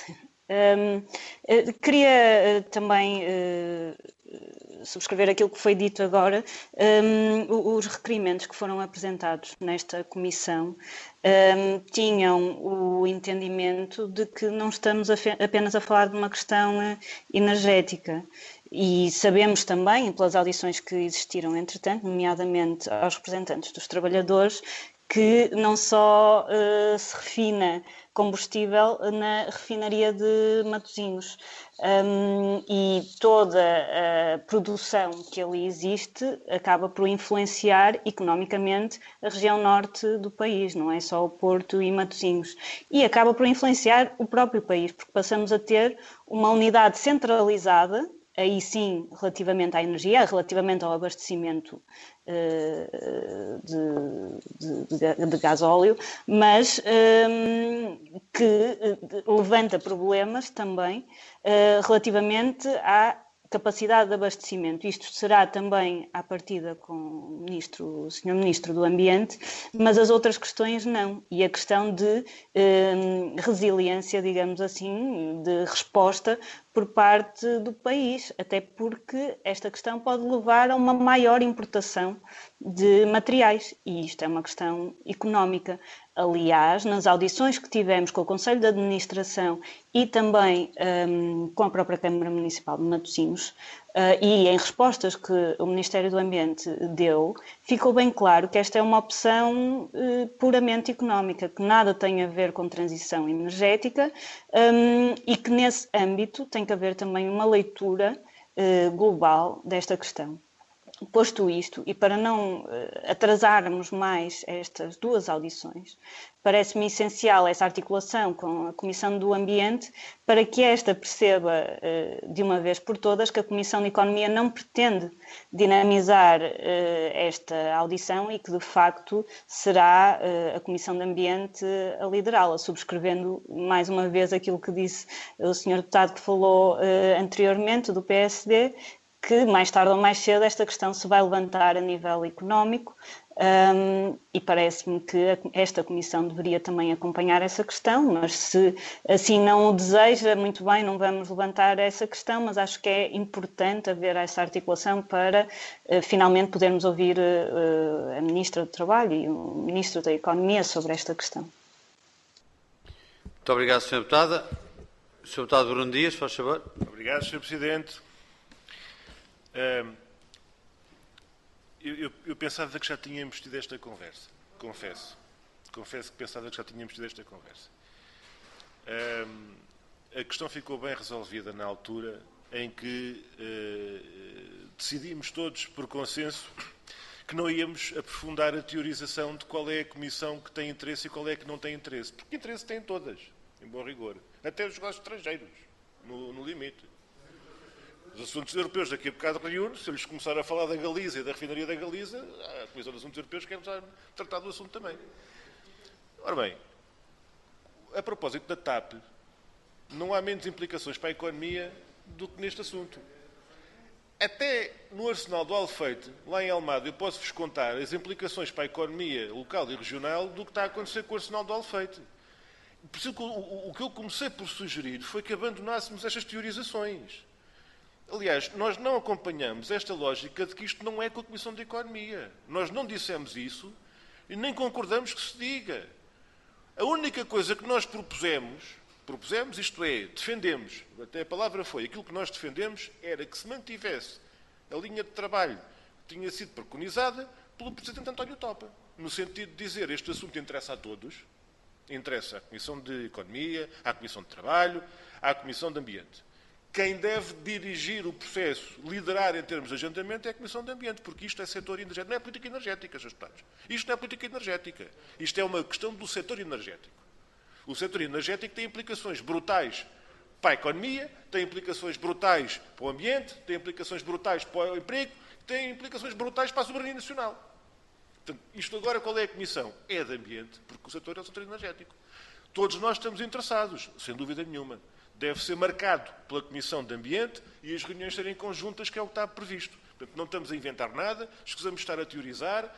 Queria também subscrever aquilo que foi dito agora. Os requerimentos que foram apresentados nesta comissão tinham o entendimento de que não estamos apenas a falar de uma questão energética. E sabemos também, pelas audições que existiram entretanto, nomeadamente aos representantes dos trabalhadores, que não só se refina combustível na refinaria de Matosinhos, e toda a produção que ali existe acaba por influenciar economicamente a região norte do país, não é só o Porto e Matosinhos, e acaba por influenciar o próprio país, porque passamos a ter uma unidade centralizada, aí sim, relativamente à energia, relativamente ao abastecimento de gasóleo, mas que levanta problemas também relativamente à capacidade de abastecimento. Isto será também à partida com o Sr. Ministro do Ambiente, mas as outras questões não. E a questão de resiliência, digamos assim, de resposta por parte do país, até porque esta questão pode levar a uma maior importação de materiais, e isto é uma questão económica. Aliás, nas audições que tivemos com o Conselho de Administração e também com a própria Câmara Municipal de Matosinhos, e em respostas que o Ministério do Ambiente deu, ficou bem claro que esta é uma opção puramente económica, que nada tem a ver com transição energética, e que nesse âmbito tem que haver também uma leitura global desta questão. Posto isto, e para não atrasarmos mais estas duas audições, parece-me essencial essa articulação com a Comissão do Ambiente para que esta perceba de uma vez por todas que a Comissão de Economia não pretende dinamizar esta audição e que, de facto, será a Comissão de Ambiente a liderá-la, subscrevendo mais uma vez aquilo que disse o Sr. Deputado que falou anteriormente, do PSD, que mais tarde ou mais cedo esta questão se vai levantar a nível económico, e parece-me que esta Comissão deveria também acompanhar essa questão, mas se assim não o deseja, muito bem, não vamos levantar essa questão, mas acho que é importante haver essa articulação para finalmente podermos ouvir a Ministra do Trabalho e o Ministro da Economia sobre esta questão. Muito obrigado, Sra. Deputada. Sr. Deputado Bruno Dias, faz favor. Obrigado, Sr. Presidente. Eu pensava que já tínhamos tido esta conversa, confesso que pensava que já tínhamos tido esta conversa. A questão ficou bem resolvida na altura em que decidimos todos por consenso que não íamos aprofundar a teorização de qual é a comissão que tem interesse e qual é a que não tem interesse, porque interesse têm todas, em bom rigor, até os negócios estrangeiros, no limite. Os assuntos europeus daqui a bocado reúne, se eles começarem a falar da Galiza e da refinaria da Galiza, a Comissão dos Assuntos Europeus quer tratar do assunto também. Ora bem, a propósito da TAP, não há menos implicações para a economia do que neste assunto. Até no Arsenal do Alfeite, lá em Almada, eu posso-vos contar as implicações para a economia local e regional do que está a acontecer com o Arsenal do Alfeite. Por isso, o que eu comecei por sugerir foi que abandonássemos estas teorizações. Aliás, nós não acompanhamos esta lógica de que isto não é com a Comissão de Economia. Nós não dissemos isso e nem concordamos que se diga. A única coisa que nós propusemos, isto é, defendemos, até a palavra foi, aquilo que nós defendemos era que se mantivesse a linha de trabalho que tinha sido preconizada pelo Presidente António Topa, no sentido de dizer este assunto interessa a todos, interessa à Comissão de Economia, à Comissão de Trabalho, à Comissão de Ambiente. Quem deve dirigir o processo, liderar em termos de agendamento, é a Comissão de Ambiente, porque isto é setor energético. Não é política energética, Srs. Deputados. Isto não é política energética. Isto é uma questão do setor energético. O setor energético tem implicações brutais para a economia, tem implicações brutais para o ambiente, tem implicações brutais para o emprego, tem implicações brutais para a soberania nacional. Portanto, isto agora qual é a Comissão? É de Ambiente, porque o setor é o setor energético. Todos nós estamos interessados, sem dúvida nenhuma. Deve ser marcado pela Comissão de Ambiente e as reuniões serem conjuntas, que é o que está previsto. Portanto, não estamos a inventar nada, escusamos de estar a teorizar,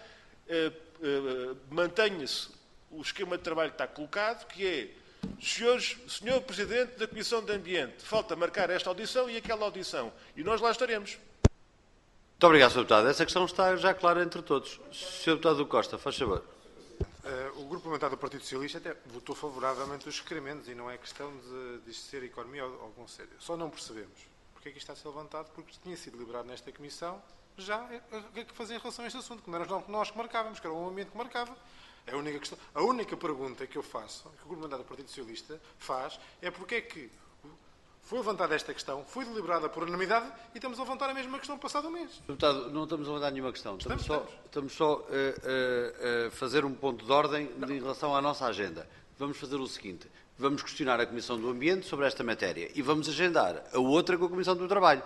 mantenha-se o esquema de trabalho que está colocado, que é, Senhor Presidente da Comissão de Ambiente, falta marcar esta audição e aquela audição, e nós lá estaremos. Muito obrigado, Sr. Deputado. Essa questão está já clara entre todos. Sr. Deputado do Costa, faz favor. O Grupo Parlamentar do Partido Socialista até votou favoravelmente os requerimentos e não é questão de isto ser economia ou conselho. Só não percebemos, porque é que isto está a ser levantado, porque tinha sido deliberado nesta comissão já o que é que fazer em relação a este assunto, que não era nós que marcávamos, que era o ambiente que marcava. A única pergunta que eu faço, que o Grupo Mandato do Partido Socialista faz, é porque é que foi levantada esta questão, foi deliberada por unanimidade e estamos a levantar a mesma questão passado um mês. Deputado, não estamos a levantar nenhuma questão. Estamos só a fazer um ponto de ordem em relação à nossa agenda. Vamos fazer o seguinte. Vamos questionar a Comissão do Ambiente sobre esta matéria e vamos agendar a outra com a Comissão do Trabalho.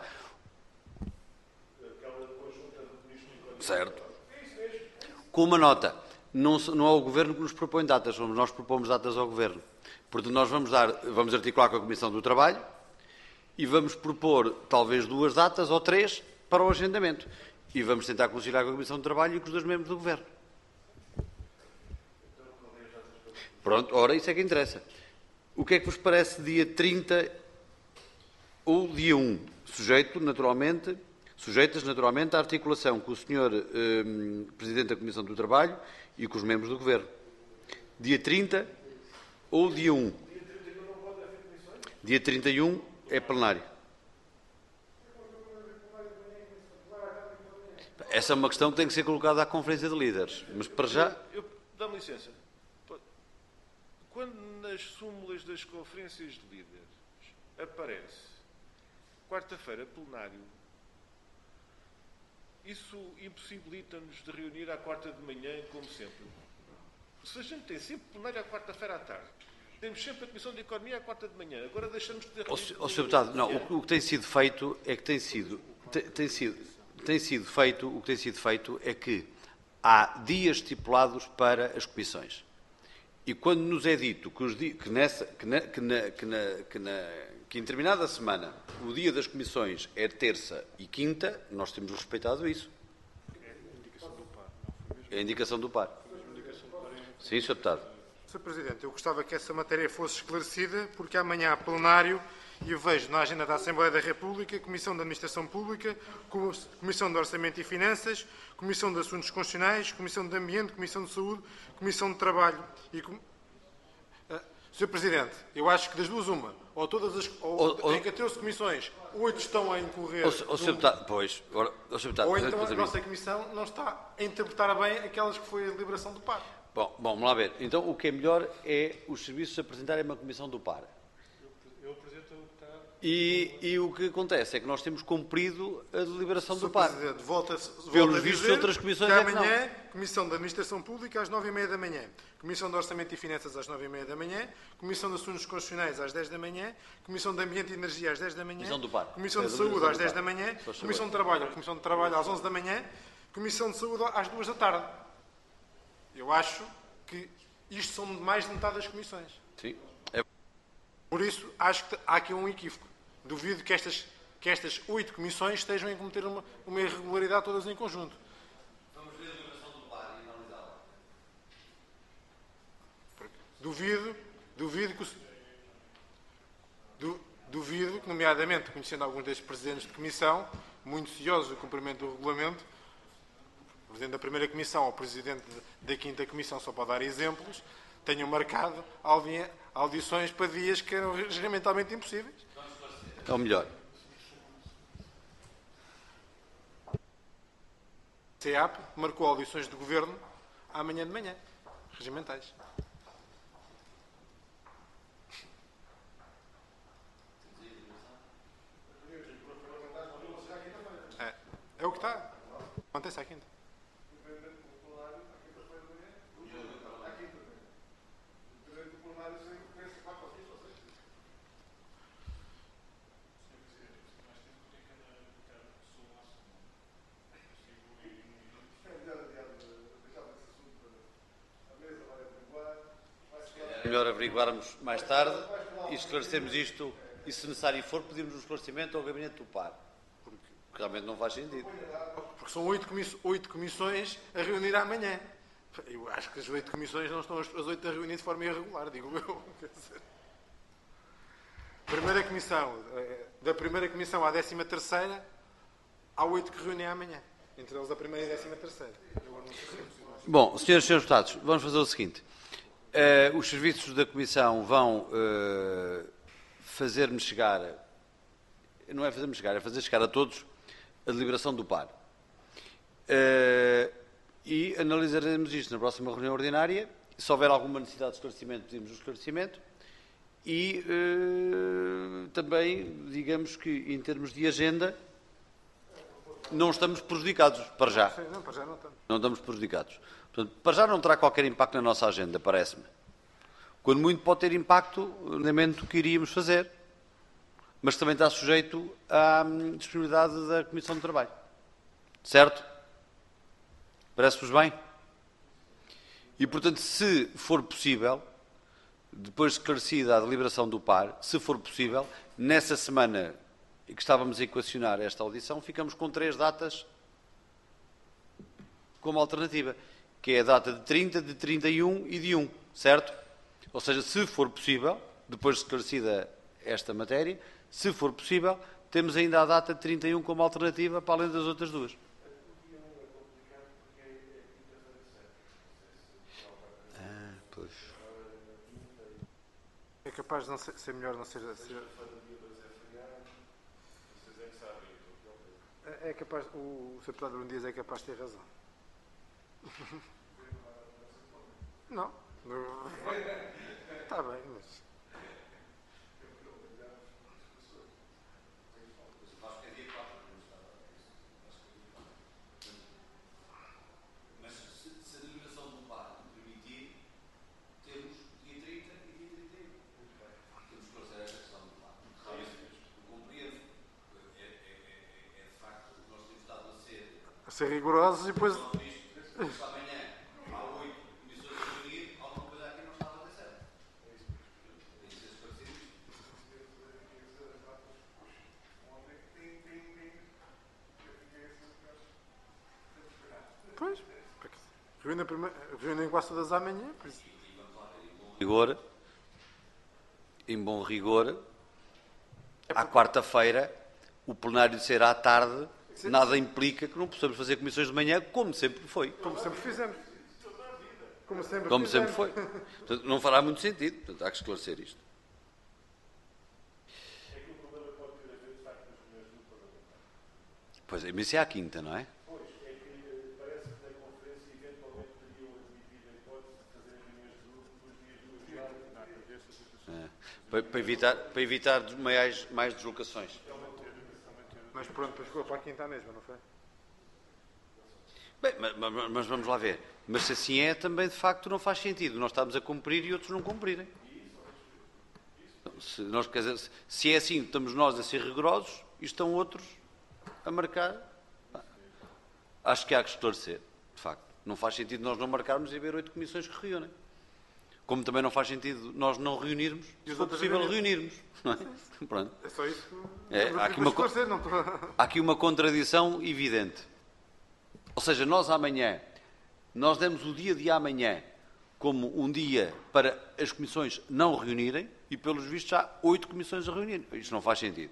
Certo. Com uma nota. Não é o Governo que nos propõe datas, somos nós que propomos datas ao Governo. Portanto, nós vamos articular com a Comissão do Trabalho e vamos propor talvez 2 datas ou 3 para o agendamento. E vamos tentar conciliar com a Comissão do Trabalho e com os 2 membros do Governo. Pronto, ora, isso é que interessa. O que é que vos parece dia 30 ou dia 1? Sujeitas naturalmente à articulação com o Sr. Presidente da Comissão do Trabalho e com os membros do Governo. Dia 30 ou dia 1? Dia 31 é plenário. Essa é uma questão que tem que ser colocada à Conferência de Líderes. Mas para já... Dá-me licença. Quando nas súmulas das conferências de líderes aparece quarta-feira plenário, isso impossibilita-nos de reunir à quarta de manhã, como sempre. Se a gente tem sempre plenário à quarta-feira à tarde, temos sempre a Comissão de Economia à quarta de manhã, agora deixamos de ter... Sr. Deputado, não, o que tem sido feito é que tem sido feito é que há dias estipulados para as comissões. E quando nos é dito que em determinada semana o dia das comissões é terça e quinta, nós temos respeitado isso. É a indicação do par. Sim, Sr. Deputado. Sr. Presidente, eu gostava que essa matéria fosse esclarecida, porque amanhã há plenário e eu vejo na agenda da Assembleia da República, Comissão de Administração Pública, Comissão de Orçamento e Finanças, Comissão de Assuntos Constitucionais, Comissão de Ambiente, Comissão de Saúde, Comissão de Trabalho e... Sr. Presidente, eu acho que das duas uma, ou todas as... em 14 comissões, 8 estão a incorrer... Sr. Deputado, pois... Sr. Deputado, ou então a nossa Comissão não está a interpretar bem aquelas que foi a deliberação do PAR. Bom, vamos lá ver. Então, o que é melhor é os serviços apresentarem uma comissão do PAR. Eu apresento o que está... E o que acontece é que nós temos cumprido a deliberação do PAR. Presidente, volta Pelos a vistos dizer de outras comissões que é que não. amanhã, Comissão de Administração Pública às 9h30 da manhã, Comissão de Orçamento e Finanças às 9h30 da manhã, Comissão de Assuntos Constitucionais às 10 da manhã, Comissão de Ambiente e Energia às 10 da manhã, Comissão do PAR. Comissão de Saúde às 10 da manhã, Comissão de Trabalho às 11 da manhã, Comissão de Saúde às 2 da tarde. Eu acho que isto são mais de metade das comissões. Sim. Por isso, acho que há aqui um equívoco. Duvido que estas 8 comissões estejam a cometer uma irregularidade todas em conjunto. Vamos ver a deliberação do PAR e analisá-la. Duvido que, nomeadamente, conhecendo alguns destes presidentes de comissão, muito ciosos do cumprimento do regulamento, o presidente da primeira comissão ou o presidente da quinta comissão, só para dar exemplos, tenham marcado audições para dias que eram regimentalmente impossíveis. É o melhor. A CEAP marcou audições de governo amanhã de manhã, regimentais. É o que está. Acontece à quinta. É melhor averiguarmos mais tarde e esclarecermos isto e, se necessário for, pedirmos um esclarecimento ao Gabinete do PAR. Porque realmente não faz sentido. Porque são 8 comissões a reunir amanhã. Eu acho que as 8 comissões não estão as 8 a reunir de forma irregular, digo eu. Da primeira comissão à 13ª, há 8 que reúnem amanhã. Entre eles a primeira e a 13ª. Bom, senhoras e senhores deputados, vamos fazer o seguinte. Os serviços da Comissão vão fazer-me chegar não é fazer-me chegar, é fazer chegar a todos a deliberação do par. E analisaremos isto na próxima reunião ordinária. Se houver alguma necessidade de esclarecimento, pedimos o esclarecimento. E também, digamos que, em termos de agenda, não estamos prejudicados, para já. Sim, não, para já não estamos. Não estamos prejudicados. Portanto, para já não terá qualquer impacto na nossa agenda, parece-me. Quando muito pode ter impacto no elemento que iríamos fazer, mas também está sujeito à disponibilidade da Comissão de Trabalho. Certo? Parece-vos bem? E, portanto, se for possível, depois de esclarecida a deliberação do par, se for possível, nessa semana em que estávamos a equacionar esta audição, ficamos com 3 datas como alternativa, que é a data de 30, de 31 e de 1, certo? Ou seja, se for possível, depois de esclarecida esta matéria, se for possível, temos ainda a data de 31 como alternativa para além das outras duas. Pois. É capaz de não ser melhor não ser... É capaz... O Sr. Deputado Bruno Dias é capaz de ter razão. Não. Está bem, mas... ser rigorosos e depois... Amanhã há 8 comissões a reunir, alguma coisa aqui não está a fazer certo. Tem que ser esclarecido Pois, reúnem quase todas amanhã, por isso. Em bom rigor, à quarta-feira, o plenário de ser à tarde, nada implica que não possamos fazer comissões de manhã, como sempre foi. Como sempre fizemos. Como sempre foi. Portanto, não fará muito sentido. Portanto, há que esclarecer isto. Pois é, mas isso é à quinta, não é? Pois, é que parece que na conferência eventualmente teriam admitido a hipótese de fazer reuniões dos dias Para evitar mais deslocações. Mas pronto, depois ficou para a quinta mesmo, não foi? Bem, mas vamos lá ver. Mas se assim é, também de facto não faz sentido. Nós estamos a cumprir e outros não cumprirem. Se é assim, estamos nós a ser rigorosos e estão outros a marcar. Acho que há que esclarecer, de facto. Não faz sentido nós não marcarmos e haver 8 comissões que reúnem. Como também não faz sentido nós não reunirmos, se for possível reunirmos. Não é? Pronto. É só isso que... Há aqui uma contradição evidente. Ou seja, nós demos o dia de amanhã como um dia para as comissões não reunirem e, pelos vistos, há 8 comissões a reunir. Isto não faz sentido.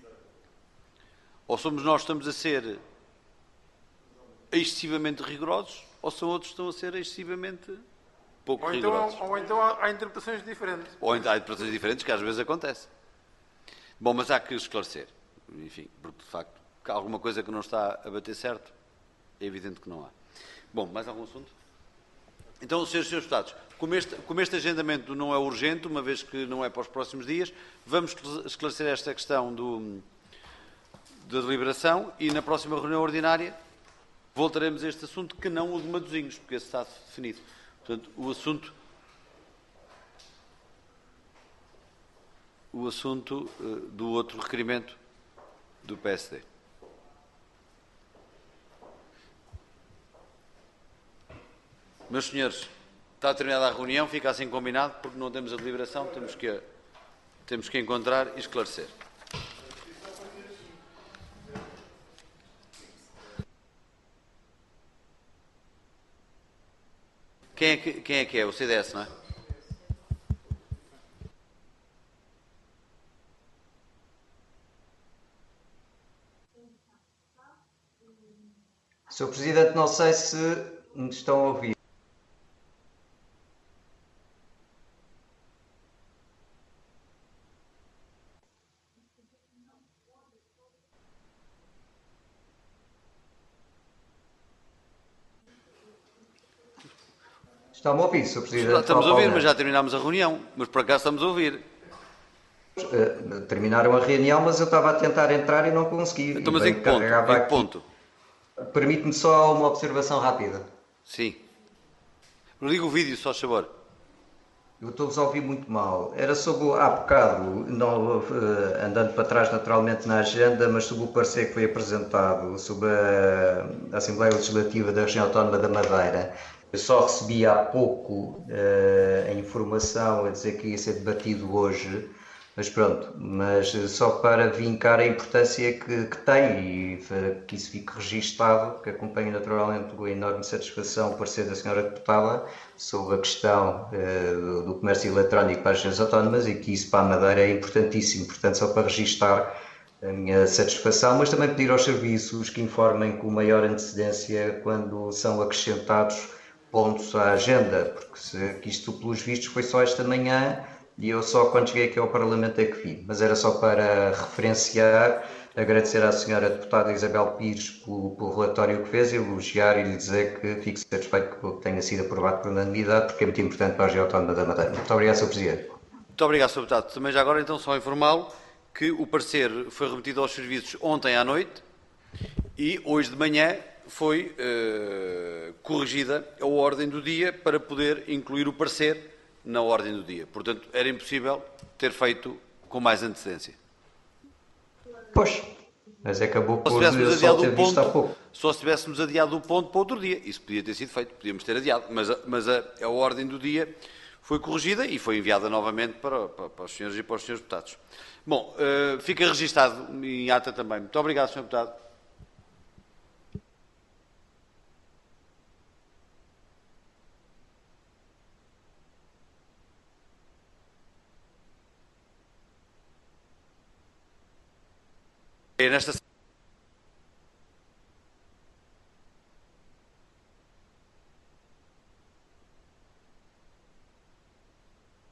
Ou somos nós que estamos a ser excessivamente rigorosos, ou são outros que estão a ser excessivamente pouco rigorosos. Ou então há interpretações diferentes. Ou então há interpretações diferentes, que às vezes acontece. Bom, mas há que esclarecer. Enfim, porque de facto, há alguma coisa que não está a bater certo, é evidente que não há. Bom, mais algum assunto? Então, senhores deputados, como este agendamento não é urgente, uma vez que não é para os próximos dias, vamos esclarecer esta questão da deliberação e na próxima reunião ordinária voltaremos a este assunto, que não o de Matosinhos, porque esse está definido. Portanto, o assunto do outro requerimento do PSD. Meus senhores, está terminada a reunião, fica assim combinado, porque não temos a deliberação, temos que encontrar e esclarecer. Quem é que é? O CDS, não é? Sr. Presidente, não sei se me estão a ouvir. Está-me a ouvir, Sr. Presidente? Estamos a Paulo ouvir, mas Neto. já terminámos a reunião. Mas por acaso estamos a ouvir. Terminaram a reunião, mas eu estava a tentar entrar e não consegui. Então, E mas bem em que ponto? carregava Em que aqui. ponto? Permite-me só uma observação rápida. Sim. Liga o vídeo, só favor. Eu estou-vos a ouvir muito mal. Era sobre, há bocado, não, andando para trás naturalmente na agenda, mas sobre o parecer que foi apresentado sobre a Assembleia Legislativa da Região Autónoma da Madeira. Eu só recebi há pouco a informação a dizer que ia ser debatido hoje, mas pronto, mas só para vincar a importância que tem e que isso fique registado, que acompanho naturalmente com enorme satisfação o parecer da senhora deputada sobre a questão do comércio eletrónico para as regiões autónomas e que isso para a Madeira é importantíssimo, portanto só para registar a minha satisfação, mas também pedir aos serviços que informem com maior antecedência quando são acrescentados pontos à agenda, porque que isto pelos vistos foi só esta manhã e eu só quando cheguei aqui ao Parlamento é que vi, mas era só para referenciar, agradecer à senhora deputada Isabel Pires pelo relatório que fez, elogiar e lhe dizer que fico satisfeito que tenha sido aprovado por unanimidade, porque é muito importante para a região autónoma da Madeira. Muito obrigado, Sr. Presidente. Muito obrigado, Sr. Deputado. Também já agora então só informá-lo que o parecer foi remetido aos serviços ontem à noite e hoje de manhã foi corrigida a ordem do dia para poder incluir o parecer na ordem do dia. Portanto, era impossível ter feito com mais antecedência. Pois, mas acabou Só por se tivéssemos só adiado ter o visto há ponto, pouco. só se tivéssemos adiado o ponto para outro dia. Isso podia ter sido feito, podíamos ter adiado. Mas a ordem do dia foi corrigida e foi enviada novamente para os senhores e para os senhores deputados. Bom, fica registado em ata também. Muito obrigado, Sr. Deputado. Nesta